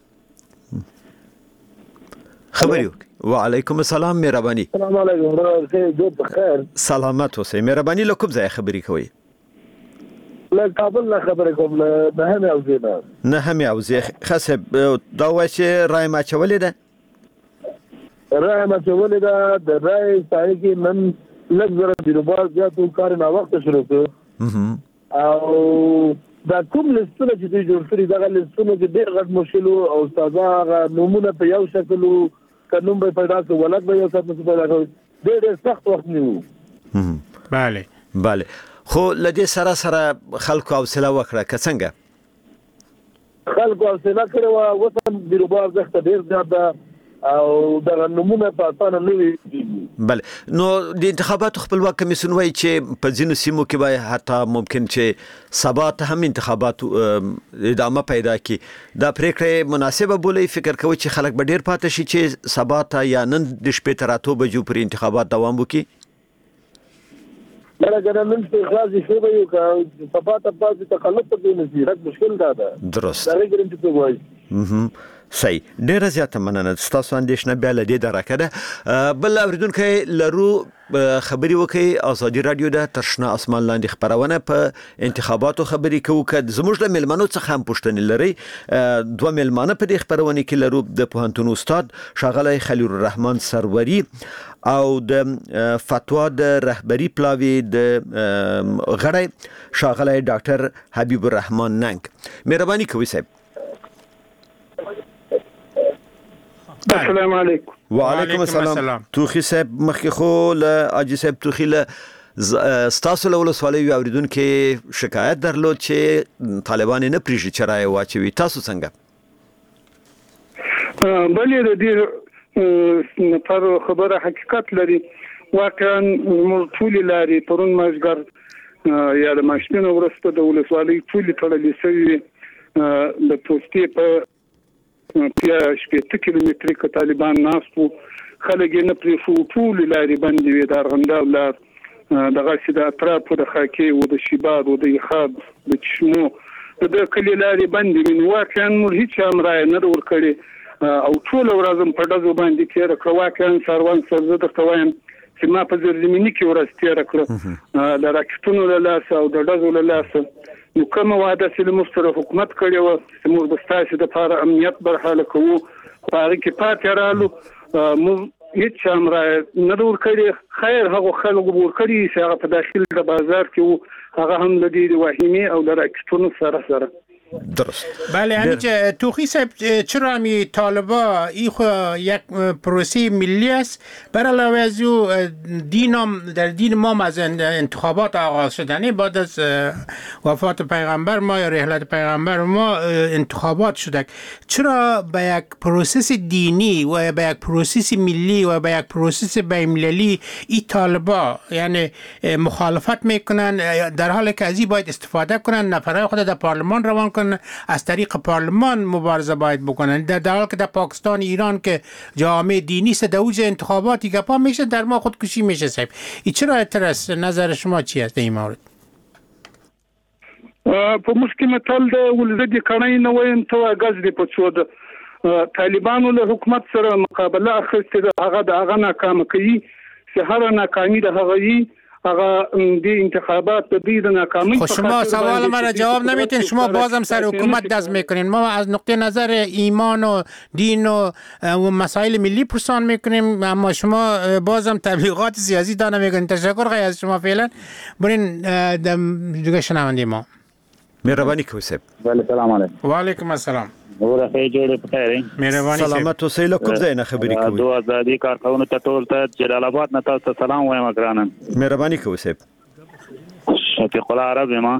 خبري وکړئ. وعلیکم السلام. مهرباني. السلام علیکم. بخیر. سلامت اوسئ. مهرباني له کوم ځای خبري کوي؟ له کابل نه خبرې کوم. نه هم اوزینا. نه هم اوزی. خاصه دا وایي چې رای ما چولې ده؟ رای ما چولې ده. د رای تاریخ نن لږ زره بیروبار زیاتو کار نه وخت شروع کړ. او دا کوم لستونه چې دوی جوړ کړي دغه لستونه چې ډېر غټ مشکل او استاده نمونه په یو شکل قانون به پیدا کړي ولادت به یو څه پیدا کړي. ډېر سخت وخت نیو. بله بله. خو لدې سره خلکو حوصله وکړه که څنګه؟ خلکو حوصله کړې وه. اوس هم بیروبار ارزښت ډېر زیات ده او دغه نمونه په اسانه نه وي. بله نو د انتخاباتو خپلواک کمیسیون وایي چې په ځینو سیمو کې به حتی ممکن چې سبا ته هم انتخابات ادامه پیدا کړي. دا پریکړه مناسبه بولئ؟ فکر کوئ چې خلک به ډېر پاتې شي چې سبا ته یا نن د شپې تر 8 بجو پورې انتخابات دوام وکړي؟ لکه نن څه خلاص شي به یو که سبا ته پاتې تخلف پکې نه شي. رک مشکل ده. درست. دا ګرځي ته وایي. صحیح. ډیره زیاته مننه. تاسو اندیشنه بیا لدې درکه ده. بل اوریدونکو لرو خبري وکي. آزادي رادیو ده تر شنه اسمان لاندې خبرونه په انتخاباتو خبري کوو. که زموږ د ملمنو څخه هم پوښتنې لري. 2 ملمانه په دې خبرونه کې لرو. د پوهنتون استاد ښاغلی خلیل الرحمن سروري او د فتوا د رهبری پلاوی د غړی ښاغلی ډاکټر حبیب الرحمن ننګ. مهرباني کوئ صاحب. السلام علیکم. وعلیکم السلام. توخی صاحب مخکې خو له اجي صاحب توخی له ستاسو له ولسوالۍ اوریدونکو شکایت درلود چې طالبان نه پریږدي چې رای واچوي. تاسو څنګه؟ بلې د دې پر خبره حقیقت لري. واقعا موږ ټول لاري پرون ماجګر یا د ماشینو ورسته د ولسوالۍ ټول تړلې شوی د پوسټې په 15 کیلومتر کې طالبان ناستو خلک نه پرې شو ټول لاري باندې وي د ارغنداب لار دغه سیده اطراف د خاکي او د شیباد او د یخاب د چشمو د کلی لاري باندې من واقعا موږ هیڅ امر نه ورکړي او ټول ورځم په دغه باندې تیر کړ. واقعا سروان سرزه د قوایم چې ما په زمینی کې ورځ تیر کړ د راکټونو له لاس او د دغه له لاس نو کوم وعده چې موږ حکومت کړی و چې موږ د ستاسو د لپاره امنیت برحاله کوو خو هغه کې پاتې رالو موږ هیڅ امر نه ورکړي. خیر هغه خلکو ورکړي چې هغه په داخل د بازار کې هغه هم د دې وحیمه او د راکټونو سره درست. بله یعنی که توخی صاحب چرا می طالبا ای خو یک پروسه ملی است برای علاوه از در دین ما از انتخابات آغاز شدنی بعد از وفات پیغمبر ما یا رحلت پیغمبر ما انتخابات شده. چرا به یک پروسه دینی و به یک پروسه ملی و به یک پروسه بین‌المللی ای طالبا یعنی مخالفت میکنن در حالی که از این باید استفاده کنن نفرای خود در پارلمان روان از طریق پارلمان مبارزه باید بکنن در حالی که در پاکستان ایران که جامعه دینی است در اوج انتخاباتی که پا میشه در ما خودکشی میشه صاحب. این چرا اعتراض نظر شما چی است در این مورد؟ په مشکل متل د ولزدي کڼای نه ویم ته غاز دی په چود طالبانو له حکومت سره مقابله اخیسته هغه د هغه ناکام کوي چې هر ناکامي د هغه هغه د انتخابات د دې ناکامي. خب شما سوال ما را جواب نمیتین، شما بازم سر حکومت دست میکنین. ما از نقطه نظر ایمان و دین و مسائل ملی پرسان میکنیم اما شما بازم تبلیغات سیاسی دا نمیکنین. تشکر خیلی از شما. فعلا برین دیگه شنونده ما. مهربانی کوسب. بله سلام علیکم. و علیکم السلام. ورته جوړ پټای مهرباني سلامت اوسئ له کوم ځای نه خبرې کوي دوه ازادي کارکونو ته ټول ته جلال آباد نه تاسو سلام وایم ګرانن مهرباني کوسئ شفیق الله عرب ما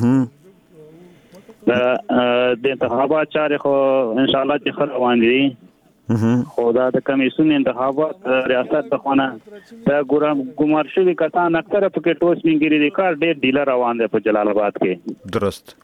د انتخابات چارې خو ان شاء الله چې روان دي خو دا د کمیسیون انتخابات ریاست د خونه دا ګمار شوی کسان اکثره پکې ټوس منګری دي کار ډېر ډیلر روان دي په جلال آباد کې درست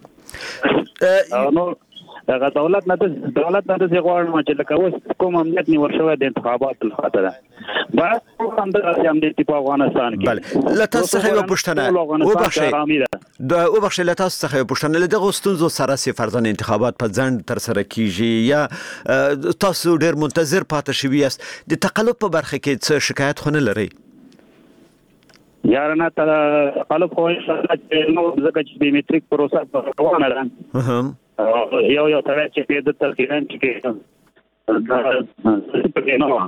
نو دا دولت نه د غواړم چې لکه اوس کوم امنیت نیول شوی د انتخابات لپاره با هم د امنیت په افغانستان کې بله لته څه یو پښتنه او بخښه لته څه یو پښتنه له دغه ستونزو سره سي فرضاً انتخابات په ځند تر سره کیږي یا تاسو ډیر منتظر پاتې شوی یاست د تقلب په برخه کې څه شکایت خونه لري یارانه تقلب خو ان شاء الله نو ځکه چې بیومتریک پروسه روانه ده یو تر چې د ترکیبن چې دا په نو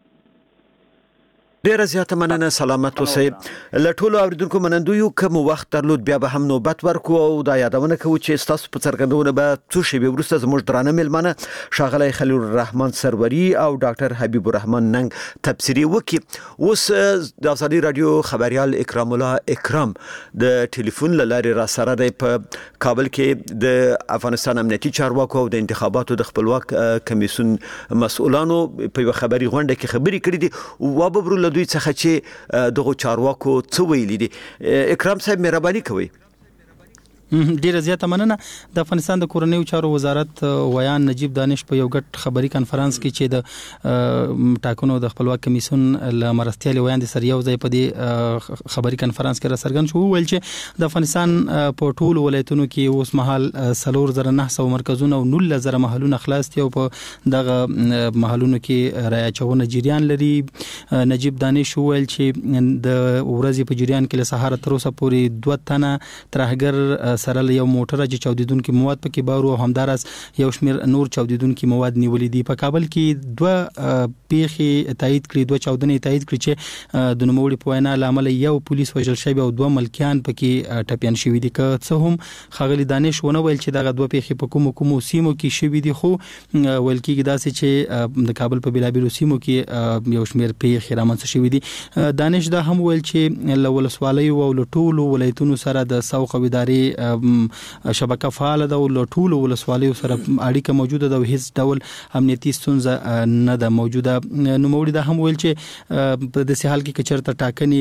ډیر زیاته مننه سلامت اوسئ. له ټولو اوریدونکو منندو یو کوم وخت درلود بیا به هم نوبت ورکو او دا یادونه کوو چې تاسو په څرګندونه به څو شی به ورسته زموږ درانه ملمنه شاغلی خلیل الرحمن سروری او ډاکټر حبیب الرحمن ننګ تبصری وکي. اوس د ازادي رادیو خبريال اکرام الله اکرام د ټلیفون لارې را سره دی په کابل کې د افغانستان امنیتي چارواکو او د انتخاباتو د خپلواک کمیسیون مسؤلانو په خبري غونډه کې خبري کړې دي او وبرو دوی څخه چې دغه چارواکو څه ویلي دي. اکرام صاحب مهرباني کوئ. ډیره زیاته مننه. د افغانستان د کورنیو چارو وزارت ویان نجیب دانش په یو غټ خبري کانفرنس کې چې د ټاکنو د خپلواک کمیسیون ل مرستيال ویان د سر یو ځای په دې خبري کانفرنس کې را څرګند شو ویل چې د افغانستان په ټولو ولایتونو کې اوس مهال 3900 مرکزونه او 19000 محلونه خلاص دي او په دغه محلونو کې رای چونه جریان لري. نجیب دانش ویل چې د ورځې په جریان کې له سهار تر اوسه پورې 2 تنه ترهګر سره یو موټر چې چاودیدونکو مواد پکې بارو او همدارس یو شمیر نور چاودیدونکو مواد نیولې دي. په کابل کې 2 پیخي تایید کړي 2 چاودنې تایید کړي چې د نوموړي په وینا لامل یو پولیس وژل شوی او 2 ملکیان پکې ټپيان شوی دي. که څه هم خغلی دانش ونه ویل چې دغه 2 پیخي په کوم سیمو کې شوی دي خو ویل کېږي داسې چې د کابل په بلابلو سیمو کې یو شمیر پیخي رامنځته شوی دي. دانش دا هم ویل چې لولسوالۍ او ټولو ولایتونو سره د سوق او ادارې شبکه فعال ده او ټول ولسوالیو سره اړیکه موجوده ده او هیڅ ډول امنیتي ستونزه نه ده موجوده. نو موري دا هم ویل چې په داسې حال کې چېرته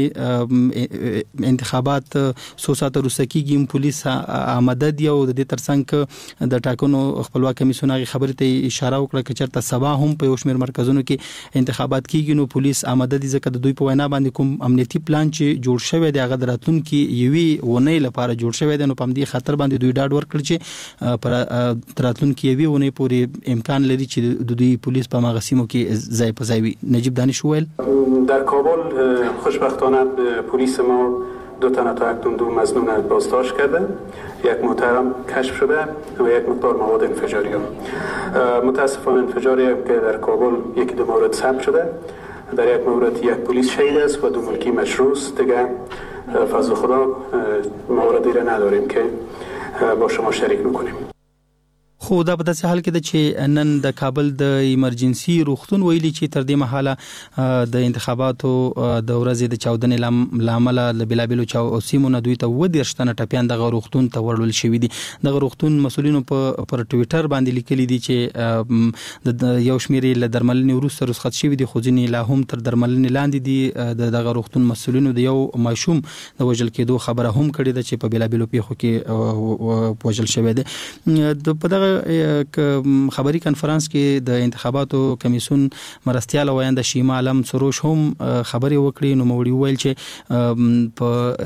ټاکنې انتخابات څو ساعته وروسته کېږي پولیس آماده دي او د دې ترڅنګ د ټاکنو خپلواک کمیسیون هغه خبرې ته اشاره وکړه چې چېرته سبا هم په یو شمېر مرکزونو کې انتخابات کېږي نو پولیس آماده دي ځکه د دوی په وینا باندې کوم امنیتي پلان چې جوړ شوی دی هغه د راتلونکي یوې اونۍ لپاره جوړ شوی دی. نو په همدې خاطر باندې دوی ډاډ ورکړ چې پر راتلونکي یوې اونۍ پورې امکان لري چې د دوی پولیس په هغه سیمو کې ځای په ځای وي. نجیب دانش وویل در کابل خوشبختانه پلیس ما 2 تن تا اکنون 2 مظنون بازداشت کرده، یک متهم کشف شده و یک مقدار مواد انفجاری ها. متاسفانه انفجاری که در کابل 1-2 مورد ثبت شده، در یک مورد یک پلیس شهید است و 2 ملکی مشروع است. دیگه فضل خدا موردی را نداریم که با شما شریک میکنیم. خو دا په داسې حال کې ده چې نن د کابل د ایمرجنسي روغتون ویلي چې تر دې مهاله د انتخاباتو د ورځې د چاودنې لامل له بلابلو سیمو نه دوی ته 20 تنه ټپیان دغه روغتون ته وړل شوي دي. دغه روغتون مسولینو پر ټویټر باندې لیکلي دي چې د یو شمېر له درملنې وروسته رخصت شوي دي خو ځینې لا هم تر درملنې لاندې دي. دغه روغتون مسولینو د یو ماشوم د وژل کېدو خبره هم کړې ده چې په بلابلو پیښو کې وژل شوی دی. په دغه خبري کانفرنس کې د انتخاباتو کمیسیون مرستيال وایند شیما علم سروش هم خبري وکړي. نو موري ویل چې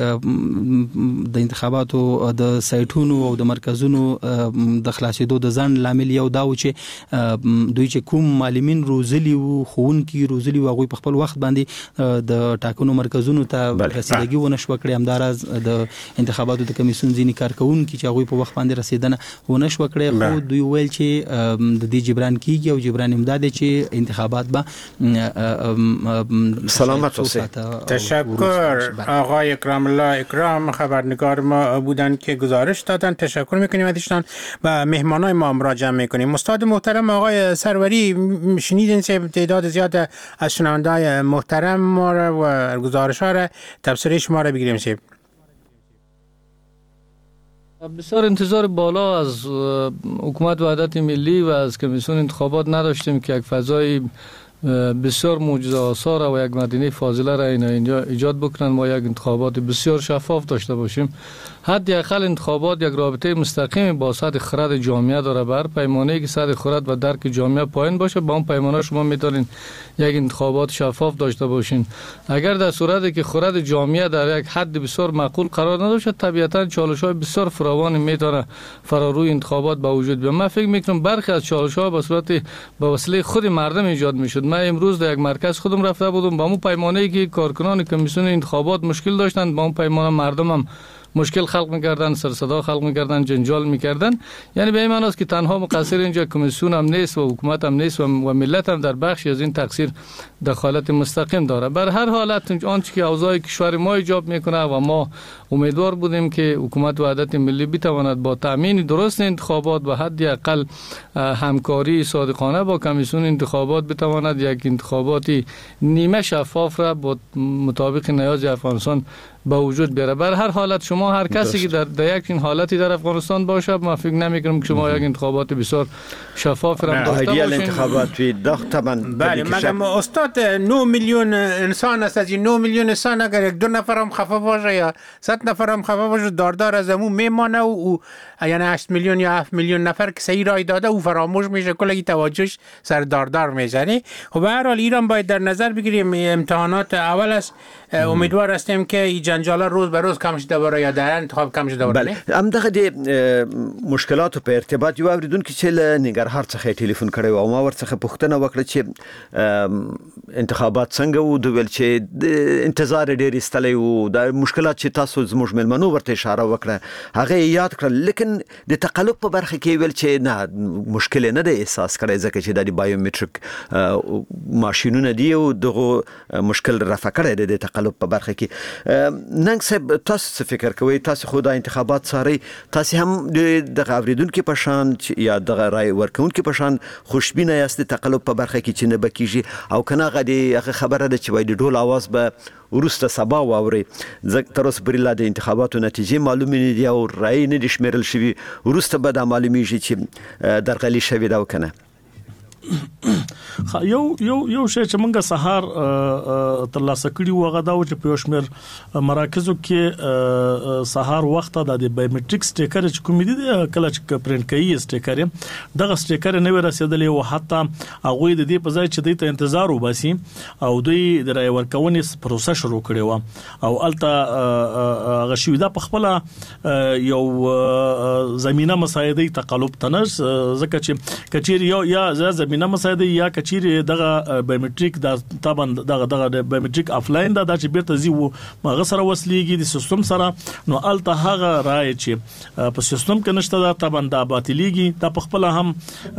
په د انتخاباتو د سایټونو او د مرکزونو د خلاصېدو د ځان لامل یو دا و چې دوی چې کوم معلمین روزلي وو خوونکي روزلي وو هغه په خپل وخت باندې د ټاکنو مرکزونو ته رسیدګي ونشو کړی. همداراز د انتخاباتو د کمیسیون ځینی کارکونکي چې هغه په وخت باندې رسیدنه ونشو کړی. خو دوی ویل چې د دې جبران کیږي او جبران امداد چې انتخابات به سلامت اوسه. تشکر آقای اکرام الله اکرام خبرنگار ما بودن که گزارش دادن. تشکر میکنیم ازشون و مهمانای ما مراجعه میکنیم. استاد محترم آقای سروری شنیدین که تعداد زیاد از شنونده‌های محترم ما و گزارش ها را تبصره شما را بگیریم. سیب بسیار انتظار بالا از حکومت وحدت ملی و از کمیسیون انتخابات نداشتیم که یک فضای بسیار معجزه‌آسا و یک مدینه فاضله را اینجا ایجاد بکنن و یک انتخابات بسیار شفاف داشته باشیم. حداقل انتخابات یک رابطه مستقیم با سطح خرد جامعه داره. بر پیمانه‌ای که سطح خرد و درک جامعه پایین باشه با اون پیمانه شما میتونین یک انتخابات شفاف داشته باشین. اگر در صورتی که خرد جامعه در یک حد بسیار معقول قرار نداشته طبیعتا چالش‌های بسیار فراوان میتونه فراروی انتخابات به وجود بیاد. من فکر میکنم برخی از چالش‌ها به صورت به وسیله خود مردم ایجاد میشد. من امروز در یک مرکز خودم رفته بودم با اون پیمانه‌ای که کارکنان کمیسیون انتخابات مشکل داشتند با اون پیمانه مردم هم مشکل خلق می‌کردن، سر صدا خلق می‌کردن، جنجال می‌کردن. یعنی به این معنی است که تنها مقصر اینجا کمیسیون هم نیست و حکومت هم نیست و ملت هم در بخشی از این تقصیر دخالت مستقیم داره. بر هر حالت آنچه که اوضاع کشور ما ایجاب میکنه و ما امیدوار بودیم که حکومت وحدت ملی بتواند با تامین درست انتخابات و حداقل همکاری صادقانه با کمیسیون انتخابات بتواند یک انتخاباتی نیمه شفاف را با مطابق نیاز افغانستان با وجود بیاره. بر هر حالت شما هر کسی که در یک این حالتی در افغانستان باشه ما فکر نمی‌کنم که شما یک انتخابات بسیار شفاف را داشته باشین. انتخابات طبعا بله مگم استاد 9 میلیون انسان است. از این 9 میلیون انسان اگر 1-2 نفر هم خفه باشه یا 100 نفر هم خفه باشه داردار از امون میمانه و یعنی 8 میلیون یا 7 میلیون نفر که صحیح رای داده او فراموش میشه کلی توجهش سر داردار میزنه. خب به هر حال ایران باید در نظر بگیریم امتحانات اول است. امیدوار هستیم که جنجالا روز به روز کم شده برای در انتخاب کم شده برای. بله هم دغه مشکلات په ارتباط یو اوریدونکو چې له ننګرهار څخه ټلیفون کړی او ما ورڅخه پوښتنه وکړه چې انتخابات څنګه وو. دوی ویل چې انتظار ډېر استلی وو. د مشکلات چې تاسو زموږ ملمنو ورته اشاره وکړه هغه یاد کړل لیکن د تقلب په برخه کې ویل چې نه مشکل نه دی احساس کړی ځکه چې د بایومټریک ماشینونه دی او دغه مشکل رفع کړی دی د تقلب په برخه کې. ننګ صاحب تاسو څه فکر کوئ؟ تاسو خو د انتخابات ساري، تاسو هم د اوریدونکو په شان یا د رای ورکونکو په شان خوشبینه یاست تقلب په برخه کې چې نه بکیږي او کنه غدي خبره ده چې وای د ډول आवाज به ورسته سبا واوري. تر اوسه پورې لا د انتخاباتو نتیجې معلومې نه دي او رای نه دي شمیرل شوی، ورسته به د معلومیږي چې درغلي شوی دا وکنه. یو شی چې موږ سهار ترلاسه کړی و غدا او چې په شمیر مراکزو کې سهار وخت د بایومټریک سټیکر چې کوم دي کله چې پرینټ کوي سټیکر دغه سټیکر نه ورسېدلی او حتی هغه د دې په ځای چې د انتظار وباسي او دوی د رای ورکونې پروسه شروع کړي و او الته غشوی دا په خپل یو زمينه مساعده تقلب تنس زکه چې کچیر یا زمينه مساعده یا کچیر دغه بایومټریک د طبعا دغه بایومټریک افلاین دا چې بیرته زی و مغه سره وسلیږي د سیستم سره، نو الته هغه رای چې په سیستم کې نشته دا طبعا د باطلیږي. دا په خپل هم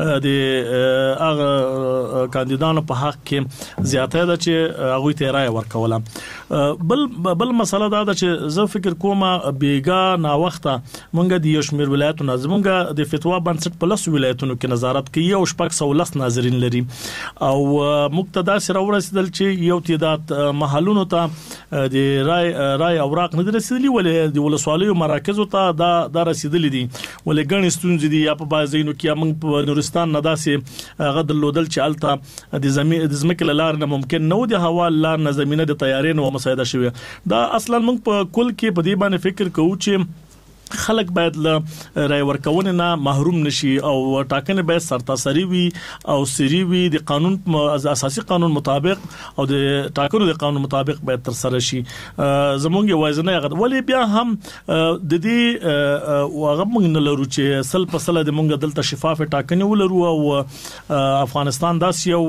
د هغه کاندیدانو په حق کې زیاته ده چې هغه ته رای ورکوله. بل مسله دا ده چې زه فکر کوم بیګا نا وخته مونږ د یشمیر ولایتونو زمونږ د فتوا بنسټ په لس ولایتونو کې نظارت کوي او شپږ 110 ناظرین لري او مقتدا سره ورسېدل چې یو تعداد محلونو ته د رای اوراق نه رسیدلی ولې د ولسوالیو مراکزو ته دا رسیدلی دي ولې ګڼ ستونزې دي یا په بازینو کې موږ په نورستان نه داسې غد لودل چې الته د زمکه لار نه ممکن نو د هوا لار نه زمينه د طیارې نو مساعده شوی. دا اصلا موږ په کل کې په دې باندې فکر کوو چې خلک باید له رای ورکونې نه محروم نشي او ټاکنې باید سرتاسري وي او سری وي د قانون اساسي قانون مطابق او د ټاکنو د قانون مطابق باید تر سره شي. زمونږ یوازنه غد ولې بیا هم د دې هغه موږ نه لرو چې سل په سل د موږ دلته شفاف ټاکنې ولرو او افغانستان داس یو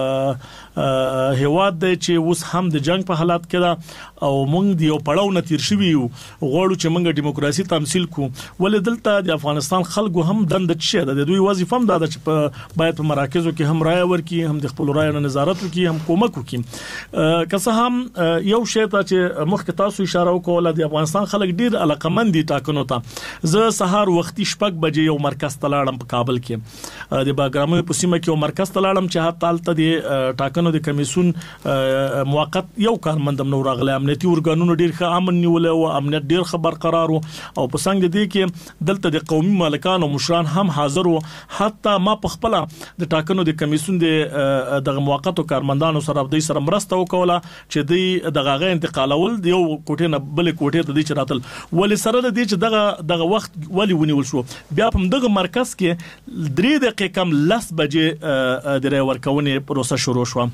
هیواد دی چې اوس هم د جنگ په حالات کې ده او موږ د یو پړاو نه تیر شوی یو غواړو چې موږ دیموکراسي تمثيل کو. ولې دلته د افغانستان خلکو هم دند شه د دوی وظیفه هم ده چې باید په مراکزو کې هم رای ورکي، هم د خپل رای نه نظارت وکړي، هم کومک وکړي. که څه هم یو شی ته چې مخکې تاسو اشاره وکوله د افغانستان خلک ډیر علاقمند دي ټاکنو ته. زه سهار وختي 6 بجې یو مرکز ته لاړم په کابل کې د باګرامو په سیمه کې یو مرکز ته لاړم چې حتی الته د ټاکنو د کمیسون موقت یو کارمندم نو راغلی. امنیتي ورګانونو ډیر ښه امن نیول او امنیت ډیر ښه برقرار او په څنګه دي کې دلته د قومي مالکان او مشران هم حاضر وو. حتی ما په خپل د ټاکنو د کمیسون د موقتو کارمندانو سره د سره مرسته وکوله چې د دغه انتقالول د یو کوټې نه بل کوټې ته د چراتل ولې سره د دې چې دغه وخت ولې ونیول شو. بیا په دغه مرکز کې 3 دقیقې کم 10 بجې د رای ورکونې پروسه شروع شو.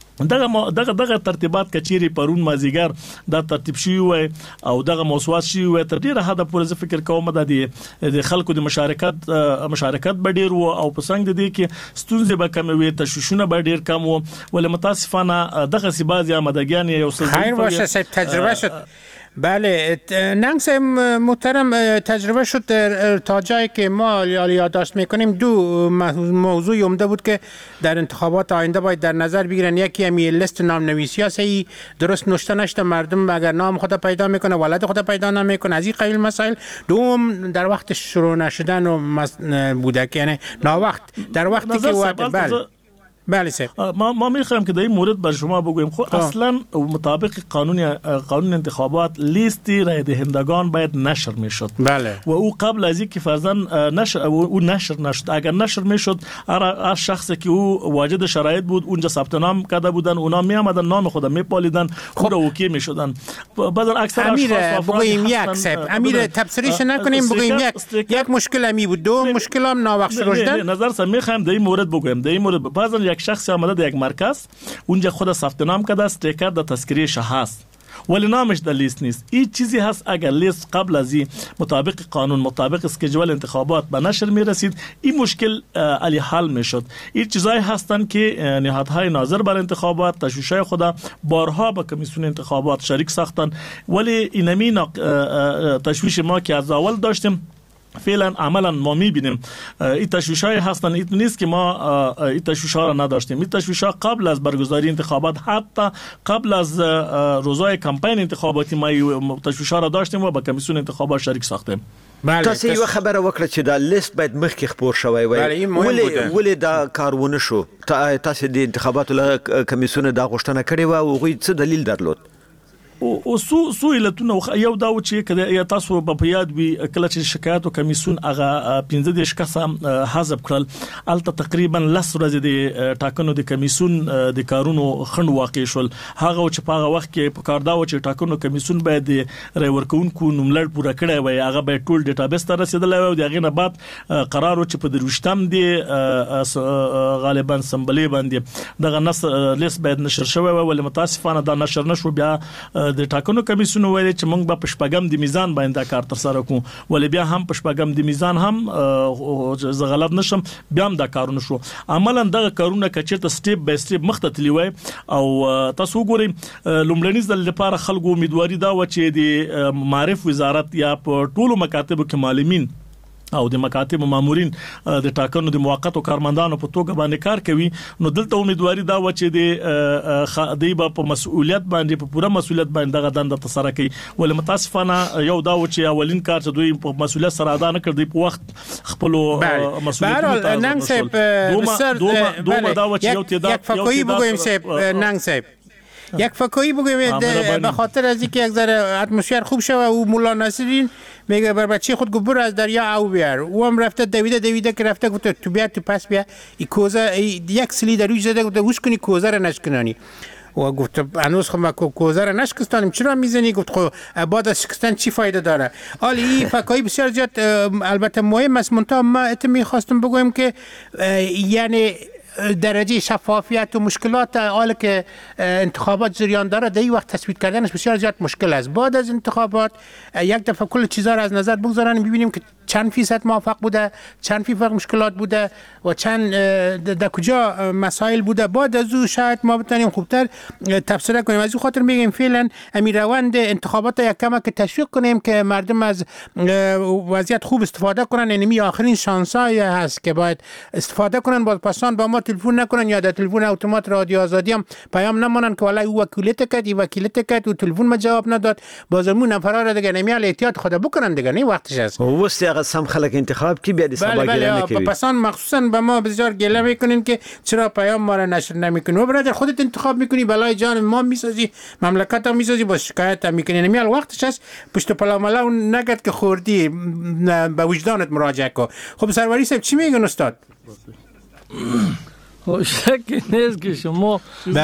دغه ترتیبات کچيري پرون مازیګر دا ترتیب شوی وي او دغه موضوعات شوی وي تر ډیره حد پورې فکر کوم د خلکو د مشارکت به ډیر وو او په څنګه دي کې ستونزې به کم وي، تشویشونه به ډیر کم وو. ولې متاسفانه دغه سی بعضی آمدګان یو څه خیر باشه صاحب تجربه شد. بله ننگس محترم تجربه شد تا جایی که ما یادداشت میکنیم دو موضوع عمده بود که در انتخابات آینده باید در نظر بگیرن. یکی همی لیست نام نویسی هست درست نوشته نشده، مردم اگر نام خود پیدا میکنه ولد خود پیدا نمیکنه از این قبیل مسائل. دوم در وقت شروع نشدن و بوده که یعنی ناوقت در وقتی که بله صاحب ما میخوایم که در این مورد بر شما بگویم خب اصلا مطابق قانون انتخابات لیستی رای دهندگان باید نشر میشد. بله و او قبل از اینکه فرضاً نشر نشد، اگر نشر میشد هر شخصی که او واجد شرایط بود اونجا ثبت نام کرده بودن اونا می آمدن نام خود میپالیدن خود اوکی میشدن. بعضی اکثر اشخاص بگویم یک صاحب امیر تفسیرش نکنیم بگویم یک مشکل امی بود، دو مشکل هم ناوقت شروع شدن. نظر سم میخوایم در این مورد بگویم. در این مورد بعضی یک شخص آمده در یک مرکز اونجا خود ثبت نام کرده استیکر در تذکره شاه هست ولی نامش در لیست نیست. این چیزی هست اگر لیست قبل از این مطابق قانون مطابق اسکیجول انتخابات به نشر می رسید این مشکل علی حل می شد. این چیزایی هستن که نهادهای ناظر بر انتخابات تشویشای خود بارها با کمیسیون انتخابات شریک ساختن ولی اینمی تشویش ما که از اول داشتیم فعلا عملا ما میبینیم این تشویش‌های هستن. این نیست که ما این تشویش‌ها را نداشتیم. این تشویش‌ها قبل از برگزاری انتخابات، حتی قبل از روزهای کمپین انتخاباتی ما تشویش‌ها را داشتیم و با کمیسیون انتخابات شریک ساختیم. تاسو یو خبره وکړه چې دا لیست باید مخکې خبر شوی وای، ولې دا کارونه شو؟ تاسو د انتخاباتو له کمیسیون دا غوښتنه کړې و او غوی څه دلیل درلود؟ او سو علتونه یو دا و چې کله تاسو په یاد وي کله چې شکایت کمیسیون هغه 15 کسه حذف کړل، الته تقریبا 10 ورځې د ټاکنو د کمیسیون د کارونو خند واقع شول. هغه چې په هغه وخت کې په کار دا و چې ټاکنو کمیسیون باید رای ورکونکو نوملړ پوره کړی وای، هغه باید ټول ډیټابیس ته رسیدلی وای او دغه نه بعد قرار و چې په دروشتم دی غالبا سمبلې باندې دغه نص لیست باید نشر شوی وای، ولې متاسفانه دا نشر نشو. بیا د ټاکنو کمیسیون ویل چې موږ به پښپاګم د میزان باندې کار تر سره کوو، ولې بیا هم پښپاګم د میزان هم زه غلط نشم بیا هم دا کارونه شو. عملاً دغه کارونه کچته سټیپ بای سټیپ مخته تللی وای او تاسو ګورئ لومړني ځل لپاره خلکو امیدواري دا و چې د معرف وزارت یا په ټولو مکاتبو کې معلمین او د مکاتب مامورین د ټاکنو د موقتو کارمندانو په توګه باندې کار کوي، نو دلته امیدواري دا و چې د دیبه په مسؤلیت باندې په پوره مسؤلیت باندې دغه دنده تسره کوي. ولې متاسفانه یو دا و چې اولین کار چې دوی په مسؤلیت سره ادا نه کړی په وخت خپل مسؤلیت ننګ صاحب دوما دا و چې یو یک فکویی بگویم صاحب ننګ صاحب یک فکویی بگویم به خاطر از اینکه یک ذره اتمسفر خوب شوه و مولا ناصرین میگه بر بچه خود گفت برو از دریا او بیار، او هم رفته دویده که رفته گفت تو بیا تو پس بیا این کوزه یک سلی در روی زده گفت گوش کنی کوزه را نشکنانی و گفت هنوز خب ما کوزه را نشکستانیم چرا میزنی؟ گفت خب بعد از شکستن چی فایده داره؟ حالا این فکایی بسیار زیاد البته مهم است، منتها ما اتمی خواستم بگویم که یعنی درجه شفافیت و مشکلات حالا که انتخابات جریان داره در این وقت تثبیت کردنش بسیار زیاد مشکل است. بعد از انتخابات یک دفعه کل چیزا را از نظر بگذارن ببینیم که چند فیصد موافق بوده، چند فیصد مشکلات بوده و چند در کجا مسائل بوده. بعد از او شاید ما بتونیم خوبتر تفسیر کنیم. از این خاطر میگیم فعلا امیر روند انتخابات یک کم که تشویق کنیم که مردم از وضعیت خوب استفاده کنن. اینمی آخرین شانسای هست که باید استفاده کنن، باز پاسان با ما تلفن نکنن یا در تلفن اتومات رادیو آزادی هم پیام نمونن که والله او وکیلت کرد و تلفن ما جواب نداد، بازمون نفرا را دیگه نمیال احتیاط خود بکنن دیگه، نه وقتش است. سم خلق انتخاب کی بیاد سبا گله نکنی. پسان مخصوصا به ما بسیار گله میکنین که چرا پیام ما را نشر نمیکنی. و برادر خودت انتخاب میکنی بلای جان ما میسازی، مملکت ها میسازی، با شکایت هم میکنی. نمیال وقتش است پشت پلاملا نگد که خوردی به وجدانت مراجعه کن. خب سروری صاحب چی میگن استاد؟ شکی نیست که شما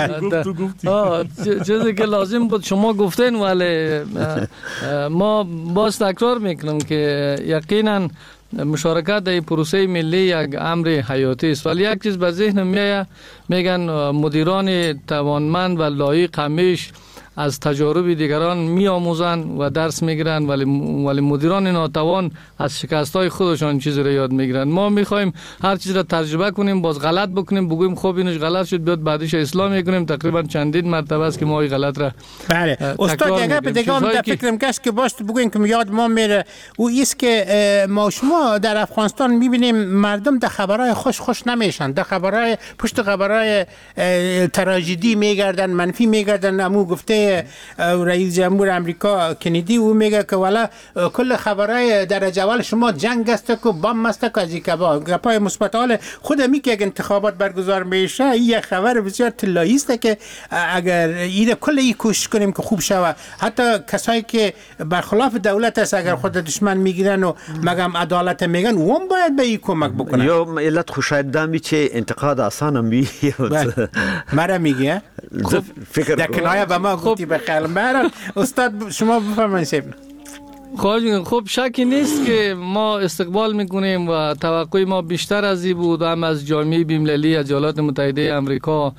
چیزی که لازم بود شما گفتین، ولی ما باز تکرار میکنم که یقینا مشارکت در پروسه ملی یک امر حیاتی است. ولی یک چیز به ذهن میاد، میگن مدیران توانمند و لایق همیشه از تجارب دیگران میآموزند و درس میگیرند، ولی مدیران ناتوان از شکست‌های خودشان چیزی را یاد میگیرند. ما میخوایم هر چیز را تجربه کنیم، باز غلط بکنیم، بگویم خب اینش غلط شد، بیاد بعدش اصلاح میکنیم. تقریبا چندین مرتبه است که ما این غلط را بله استاد دیگه به دیگه هم فکرم کس که باش بگویم که یاد ما میره او است که ما شما در افغانستان میبینیم مردم در خبرهای خوش نمیشن، در خبرهای پشت خبرهای تراژدی میگردن، منفی میگردن. امو گفته رئیس جمهور امریکا کندی او میگه که والا کل خبرهای درجه اول شما جنگ است که بم است که از گپای مثبت. حال خود میگه اگه انتخابات برگزار میشه این خبر بسیار طلایی است که اگر این کل این کوشش کنیم که خوب شود، حتی کسایی که برخلاف دولت است اگر خود دشمن میگیرن و مگم عدالت میگن اون باید به این کمک بکنن. یا علت خوشایند دامی چه انتقاد آسان می مرا میگه فکر در کنایه به ما گفتی بخیر. مرا استاد شما بفرمایید. خب شکی نیست که ما استقبال میکنیم و توقع ما بیشتر از این بود، هم از جامعه بین‌المللی، از ایالات متحده آمریکا،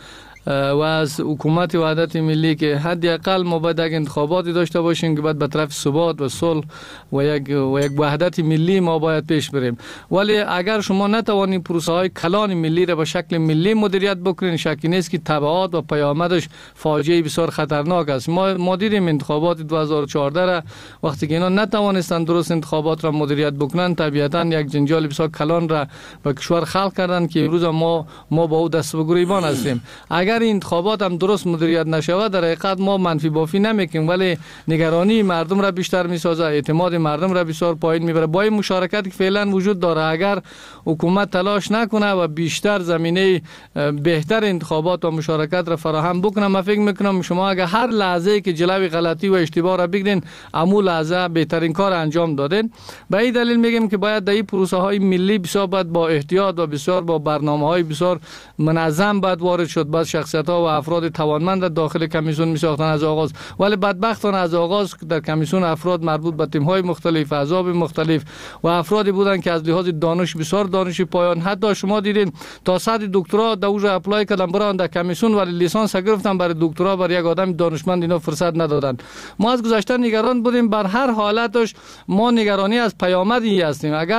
و از حکومت وحدت ملی که حداقل ما باید یک انتخاباتی داشته باشیم که بعد به طرف ثبات و صلح و یک وحدت ملی ما باید پیش بریم. ولی اگر شما نتوانید پروسه های کلان ملی را به شکل ملی مدیریت بکنین، شکی نیست که تبعات و پیامدش فاجعه بسیار خطرناک است. ما دیدیم انتخابات 2014 را وقتی که اینا نتوانستند درست انتخابات را مدیریت بکنن، طبیعتا یک جنجال بسیار کلان را به کشور خلق کردند که امروز ما با او دست به گریبان هستیم. اگر این انتخابات هم درست مدیریت نشود در حقیقت ما منفی بافی نمیکنیم، ولی نگرانی مردم را بیشتر میسازه، اعتماد مردم را بسیار پایین میبره. با این مشارکتی که فعلا وجود داره اگر حکومت تلاش نکنه و بیشتر زمینه بهتر انتخابات و مشارکت را فراهم بکنه، من فکر میکنم شما اگر هر لحظه که جلوی غلطی و اشتباه را بگیرین امو لحظه بهترین کار انجام دادین. به این دلیل میگم که باید در این پروسه های ملی بسیار با احتیاط و بسیار با برنامه‌های بسیار منظم باید وارد شد. بعد شخصیت‌ها و افراد توانمند داخل کمیسیون می‌ساختن از آغاز، ولی بدبختانه از آغاز در کمیسیون افراد مربوط به تیم‌های مختلف، احزاب مختلف و افرادی بودن که از لحاظ دانش بسیار دانش پایان، حتی شما دیدین تا سطح دکترا در اوج اپلای کردن برای در کمیسیون ولی لیسانس گرفتن برای دکترا برای یک آدم دانشمند اینا فرصت ندادن. ما از گذشته نگران بودیم، بر هر حالتش ما نگرانی از پیامدی هستیم. اگر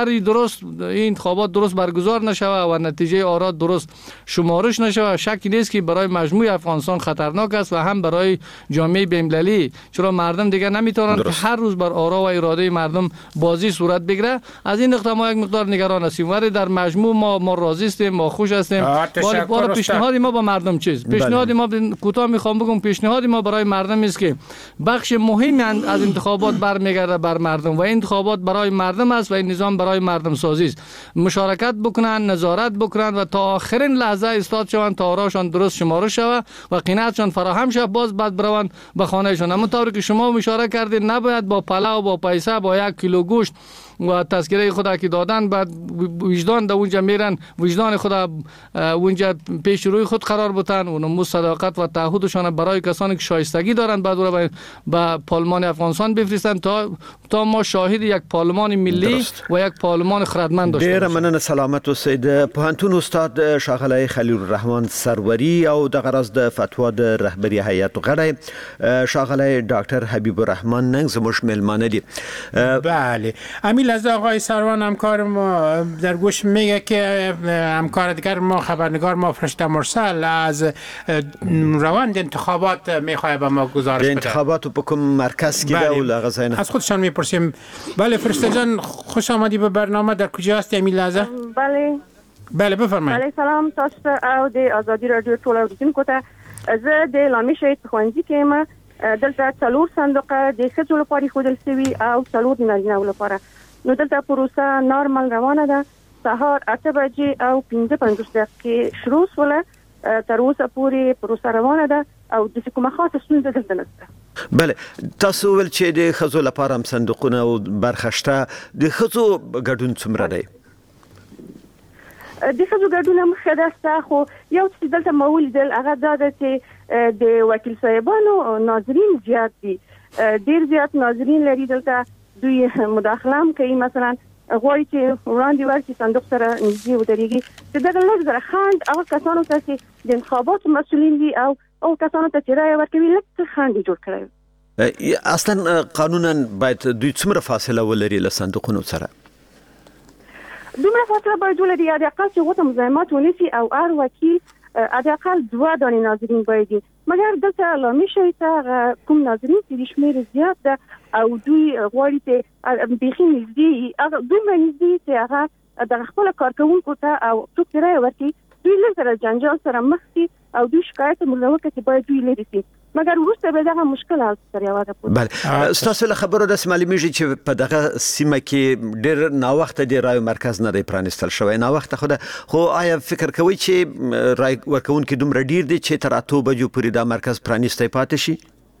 این انتخابات درست برگزار نشود و نتیجه آرا درست شمارش نشود، شکی نیست که برای مجموع افغانستان خطرناک است و هم برای جامعه بین‌المللی، چرا مردم دیگر نمیتونن که هر روز بر آرا و اراده مردم بازی صورت بگیره. از این نقطه ما یک مقدار نگران هستیم، ولی در مجموع ما راضی هستیم، ما خوش هستیم. ولی پیشنهاد ما با مردم چیز؟ پیشنهاد ما کوتاه میخوام بگم، پیشنهاد ما برای مردم است که بخش مهمی از انتخابات برمیگرده بر مردم و این انتخابات برای مردم است و این نظام برای مردم سازی است. مشارکت بکنن، نظارت بکنن و تا آخرین لحظه استاد شوند تا آراشان درست شمارش شود و قناعتشان فراهم شود، باز بعد بروند به خانهشان. اما طوری که شما اشاره کردید نباید با پلاو با پیسه با 1 کیلو گوشت و تذکره خدا که دادن بعد وجدان در اونجا میرن، وجدان خدا اونجا پیش روی خود قرار بتن و نمود صداقت و تعهدشان برای کسانی که شایستگی دارند بعد رو به پارلمان افغانستان بفرستن تا ما شاهد یک پارلمان ملی و یک پارلمان خردمند داشته باشیم. ډیر مننه. سلامت اوسئ. پوهنتون استاد ښاغلی خلیل الرحمن سروري او د غرض د فتوا د رهبری هیئت غړی ښاغلی ډاکټر حبیب الرحمن ننګ زموږ میلمانه دي. بله، امیل از آقای سروان همکار ما در گوش میگه که همکار دیگر ما خبرنگار ما فرشته مرسل از روند انتخابات میخواه به ما گزارش بده. انتخابات په کوم مرکز کې ده ول غزاینه از خودشان میپرسیم. بله فرشته جان، خوش آمدی به برنامه. در کجا هستی امیل لحظه؟ بله بفرمایید. بله سلام تاسو او د ازادي رادیو ټول اوریدونکو ته. زه د لامي شهید ښوونځي کې یم. دلته 4 صندوقه د ښځو لپاره ښودل شوي او 4 د نارینه‌و لپاره. نو دلته پروسه نارمل روانه ده. سهار 8 بجې او 15 دقیقې شروع شوله. تر اوسه پورې پروسه روانه ده او د کومه خاصه ستونزه دلته نشته. بله، تاسو ول چې د ښځو لپاره هم صندوقونه او برخه شته، د ښځو ګډون څومره دی؟ د ښځو ګډون هم ښه ده، خو یو څه دلته ما ولیدل هغه دا ده چې د وکیل صاحبانو ناظرین زیات دي، ډیر زیات ناظرین لري دلته. دوی مداخله هم کوي، مثلا غواړي چې وړاندې ورکړي صندوق سره نږدې ودرېږي چې دغه لږ زره خنډ هغه کسانو ته چې د انتخاباتو مسؤلین دي او کسانو ته چې رایه ورکوي لږ څه خنډ جوړ کړی. اصلا قانونا باید دوی څومره فاصله ولري له صندوقونو سره؟ دومره فاصله باید ولري حداقل چې غوته مزاحمت ونیسي او هر وکیل حداقل 2 دانې ناظرین باید وي. مګر دلته لامي شوي ته کوم ناظرین چې د شمېر زیات ده او دوی غواړي چې بیخي نږدې دومره نږدې چې هغه د خپل کارکوونکو ته او څوک چې رایه ورکړي دوی لږ زره جنجال سره مخ شي او دوی شکایت موږ وکړي چې باید دوی لرې شي، مګر وروسته به دغه مشکل حل تر یوه ده پورې. بله، ستاسو له خبرو داسې معلومیږي چې په دغه سیمه کې ډېر ناوخته د رایو مرکز نه دی پرانیستل شوی. ناوخته خو ده، خو آیا فکر کوئ چې رای ورکوونکي دومره ډېر دي چې تر 8 بجو پورې دا مرکز پرانیستی پاتې شي؟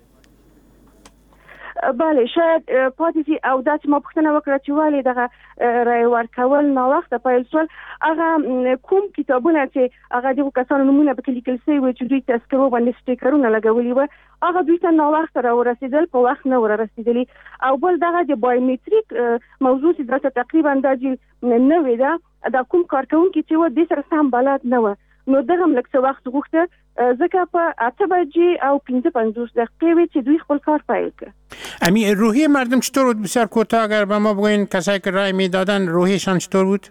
بله شاید پاتې شي. او دا چې ما پوښتنه وکړه چې ولې دغه رای ورکول ناوخته پیل شول، هغه کوم کتابونه چې هغه دغه کسانو نومونه پکې لیکل شوي وو چې دوی تذکرو باندې سټیکرونه لګولي وو، هغه دوی ته ناوخته راورسېدل، په وخت نه ورسېدلي. او بل دغه د بایومټریک موضوع چې دلته تقریبا دا نوې ده، دا کوم کارکوونکي چې و دې سره سم بلد نه و، نو دغه هم لږ څه وخت غوښته ځکه په 8 بجې او 55 دقیقې وی چې دوی خپل کار پیل کړ. امی روحی مردم چطور بود؟ بسیار کوتاه اگر به ما بگوین کسایی که رای میدادن روحیشان چطور بود؟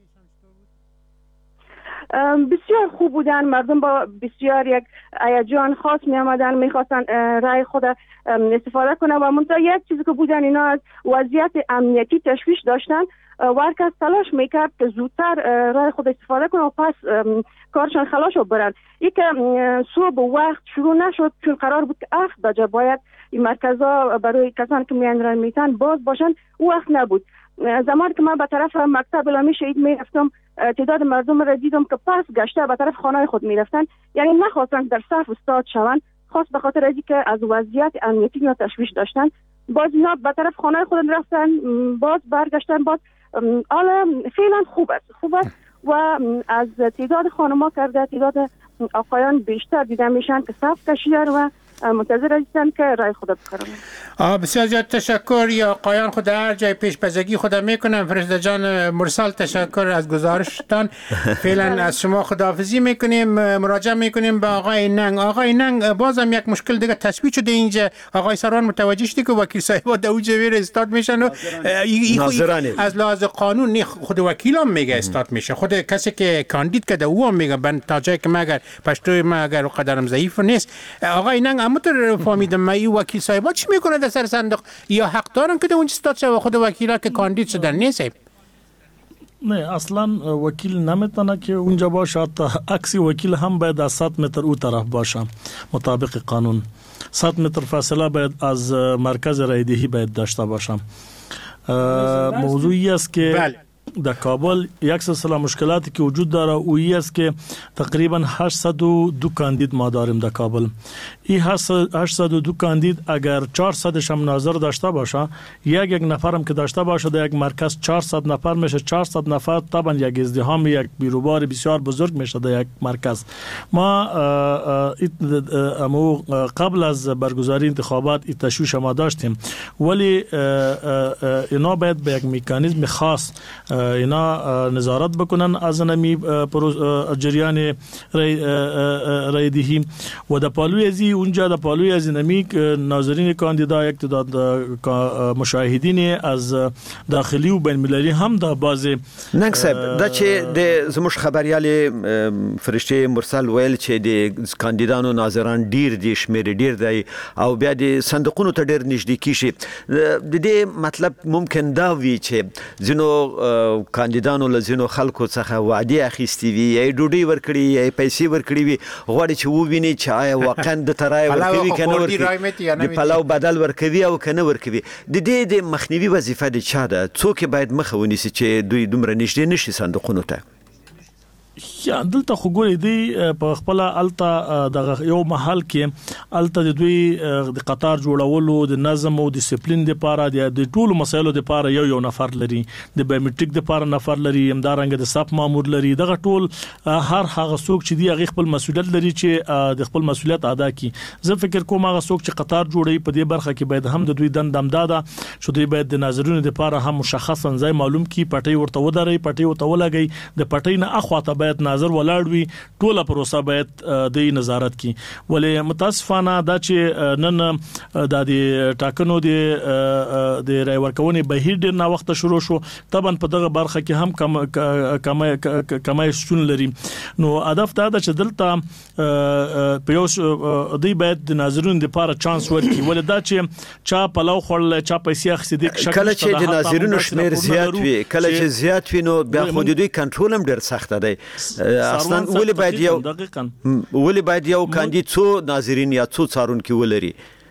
بسیار خوب بودن. مردم با بسیار یک هیجان خاص می آمدن، میخواستن رای خود استفاده کنن و منتها یک چیزی که بودن اینا از وضعیت امنیتی تشویش داشتن و هر کس تلاش میکرد که زودتر رای خود استفاده کنن و پس کارشان خلاص برن. یک صبح وقت شروع نشد چون قرار بود که 7 بجه باید این مرکزها برای کسانی که میان رای میتن باز باشن. او وقت نبود. زمانی که من به طرف مکتب علمی شهید میرفتم تعداد مردم را دیدم که پس گشته به طرف خانه خود میرفتن، یعنی نخواستن در صف استاد شوند، خاص به خاطر از اینکه از وضعیت امنیتی اینا تشویش داشتن. باز اینا به طرف خانه خود رفتن، باز برگشتن. باز حالا فعلا خوب است و از تعداد خانم‌ها کرده تعداد آقایان بیشتر دیده میشن که صف کشیدن و منتظر هستن که رای خود بکنن. بسیار زیاد تشکر. یا آقایان خود هر جای پیش‌پزگی خود میکنن. فرشته جان مرسل تشکر از گزارشتان. فعلا از شما خداحافظی میکنیم. مراجعه میکنیم به آقای ننگ. آقای ننگ بازم یک مشکل دیگه تثبیت شده اینجا. آقای سروان متوجه شدی که وکیل صاحبا دوجه ویر استاد میشن و از لحاظ قانون خود وکیل هم میگه استاد میشه. خود کسی که کاندید کرده او هم میگه من تا جایی که مگر پشتوی ما اگر قدرم ضعیف نیست. آقای ننگ همونطور فهمیدم من این وکیل صاحبا چی میکنه در سر صندوق؟ یا حق دارن که اونجا استاد شده و خود وکیلا که کاندید شدن نیست؟ نه اصلا وکیل نمیتونه که اونجا باشه. عکس وکیل هم باید از 100 متر او طرف باشه مطابق قانون. 100 متر فاصله باید از مرکز رایدهی باید داشته باشه. موضوعی است که در کابل یک سلسله مشکلاتی که وجود داره اویی است که تقریبا 802 کاندید ما داریم در کابل. این 802 کاندید اگر 400 هم ناظر داشته باشه، یک نفرم که داشته باشه در یک مرکز 400 نفر میشه. 400 نفر طبعا یک ازدحام یک بیروبار بسیار بزرگ میشه در یک مرکز. ما قبل از برگزاری انتخابات این تشویش ما داشتیم، ولی اینا باید به یک مکانیزم خاص اینا نظارت بکنن از نمی جریان رایدهی و در پالوی ازی اونجا در پالوی از نمی ناظرین کاندیدا یک تعداد مشاهدین از داخلی و بین المللی هم در باز ننګ صاحب دا چې د زموږ خبريال فرشته مرسل ویل چې د کاندیدانو ناظران ډیر دي، شمیر ډیر دی او بیا د صندوقونو ته ډیر نږدې کیشي. د دې مطلب ممکن دا وی چې زینو کاندیدانو لزینو خلکو څخه وعده اخیستي وي، یا ډوډۍ ورکړي یا پیسې ورکړي وي، غواړي چې وویني چې آیا واقعا د ترای ورکوي کنه ورکوي، د پلاو بدل ورکوي او کنه ورکوي. د دې د مخنیوي وظیفه د چا ده؟ څوک باید مخه ونیسي چې دوی دومره نږدې نشي صندوقونو ته؟ یا دلته خو ګورې دی په خپل الته د یو محل کې الته د دوی د قطار جوړولو د نظم او ډیسپلین لپاره د ټولو مسایلو لپاره یو نفر لري، د بایومټریک لپاره نفر لري، همدارنګه د صف مامور لري. دغه ټول هر هغه څوک چې دی هغه خپل مسولیت لري چې د خپل مسولیت ادا کړي. زه فکر کوم هغه څوک چې قطار جوړي په دې برخه کې باید هم د دوی دندم دادا چې دوی باید د ناظرینو لپاره هم مشخصا ځای معلوم کړي، پټي ورته ودري، پټي ورته ولګي، د پټي نه اخواته باید ناظر ولاړ وي، ټوله پروسه باید د نظارت کی. ولې متاسفانه دا چې نن د ټاکنو د رای ورکونې بهیر ډیر نه وخت شروع شو، طبعا په دغه برخه کې هم کمای شتون لري. نو هدف دا چې دلته په یو دی باید د ناظرینو لپاره چانس ورکړي. ولې دا چې چا پلاو خړل چا پیسې اخیستي، کله چې د ناظرینو شمیر زیات وي، کله چې زیات وي نو بیا خو د دوی کنټرول هم ډیر سخت دی. اصلا ولی باید یو کاندید څو ناظرین یا څو څارونکي ولري؟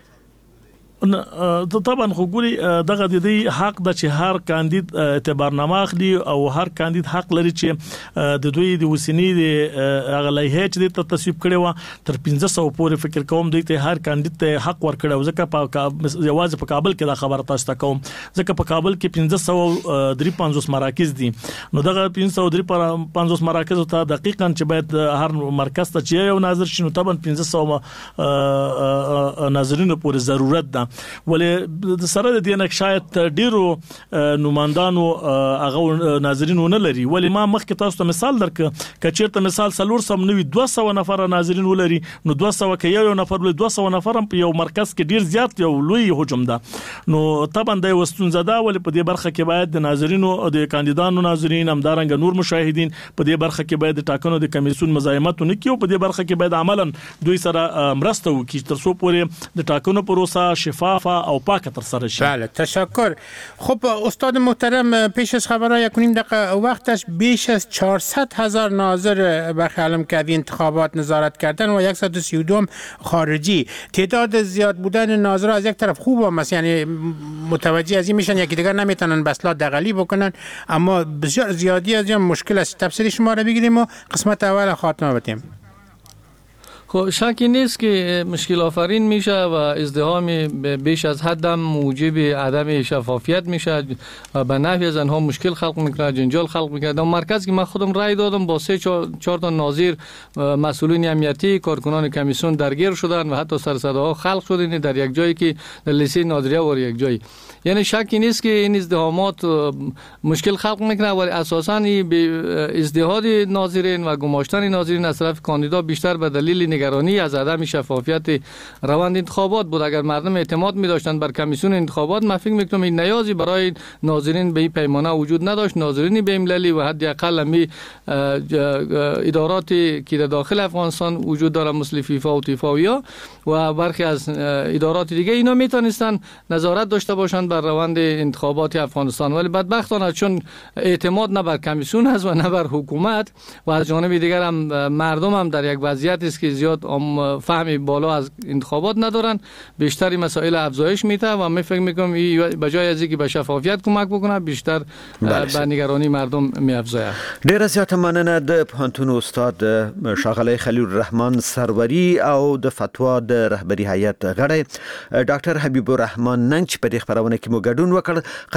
طبعا خو ګوري دغه د دې حق د چې هر کاندید اعتبارنامه اخلي او هر کاندید حق لري چې د دوی د وسینی د اغلایه چې د تصویب کړي و تر 1500 پورې فکر کوم دوی ته هر کاندید ته حق ورکړي. ځکه په یوازې په کابل کې دا خبره تاسو ته کوم، ځکه په کابل کې 1553 مراکز دي. نو دغه 1553 مراکز ته دقیقاً چې باید هر مرکز ته چې یو ناظر شنو طبعا 1500 ناظرینو پورې ضرورت ده. ولې سره د دې نه شاید ډیرو نمائندانو هغه ناظرین ونه لري. ولې ما مخکې تاسو ته مثال درک کچیرته مثال 200 نفر ناظرین ولري نو 200 کې یو نفر له 200 نفر په یو مرکز کې ډیر زیات یو لوی هجوم ده نو طبعا د وستون زده ولې په دې برخه کې باید د ناظرینو او د کاندیدانو ناظرین همدارنګ نور مشاهدین په دې برخه کې باید د ټاکنو د کمیسیون مزاحمت نه کیو په دې برخه کې باید عملاً دوی سره مرسته وکړي تر څو پورې د ټاکنو پروسه شفافه او پاکه تر سره شي. بله تشکر. خب استاد محترم پیش از خبرهای 1.5 دقیقه وقتش بیش از 400,000 ناظر برخی علم که از انتخابات نظارت کردن و 132 خارجی. تعداد زیاد بودن ناظرها از یک طرف خوب هم است یعنی متوجه از این میشن یکی دیگر نمیتونن بسلات دغلی بکنن اما بسیار زیادی از این مشکل است. تفسیر شما را بگیریم و قسمت اول خاتمه بدیم. خب شکی نیست که مشکل آفرین میشه و ازدحام بیش از حد هم موجب عدم شفافیت میشه و به نحوی از آنها مشکل خلق میکنه جنجال خلق میکنه. در مرکز که من خودم رای دادم با 3-4 تا ناظر مسئولین امنیتی کارکنان کمیسیون درگیر شدن و حتی سرصداها خلق شدن در یک جایی که در لیسه نادریه و یک جایی. یعنی شکی نیست که این ازدحامات مشکل خلق میکنه و اساساً ازدحام ناظرین و گماشتن ناظرین از طرف کاندیدا بیشتر به دلیل نگرانی از عدم شفافیت روند انتخابات بود. اگر مردم اعتماد می داشتند بر کمیسیون انتخابات من فکر میکنم این نیازی برای ناظرین به این پیمانه وجود نداشت. ناظرین بین‌المللی و حداقل همی اداراتی که در داخل افغانستان وجود داره مثل فیفا و تیفاویا و برخی از ادارات دیگه اینا میتونستن نظارت داشته باشند بر روند انتخابات افغانستان ولی بدبختانه چون اعتماد نه بر کمیسیون هست و نه بر حکومت و از جانب دیگر هم مردم هم در یک وضعیت است که زیاد فهمی بالا از انتخابات ندارن بیشتری مسائل افزایش میده و من فکر میکنم به جای از اینکه به شفافیت کمک بکنه بیشتر به نگرانی مردم میافزاید. ډیر زیات مننه د پوهنتون استاد ښاغلی خلیل الرحمن سروري او د فتوا د رهبری هیئت غړی ډاکټر حبیب الرحمن ننګ چې په دې خبرونه کې مو ګډون وکړ.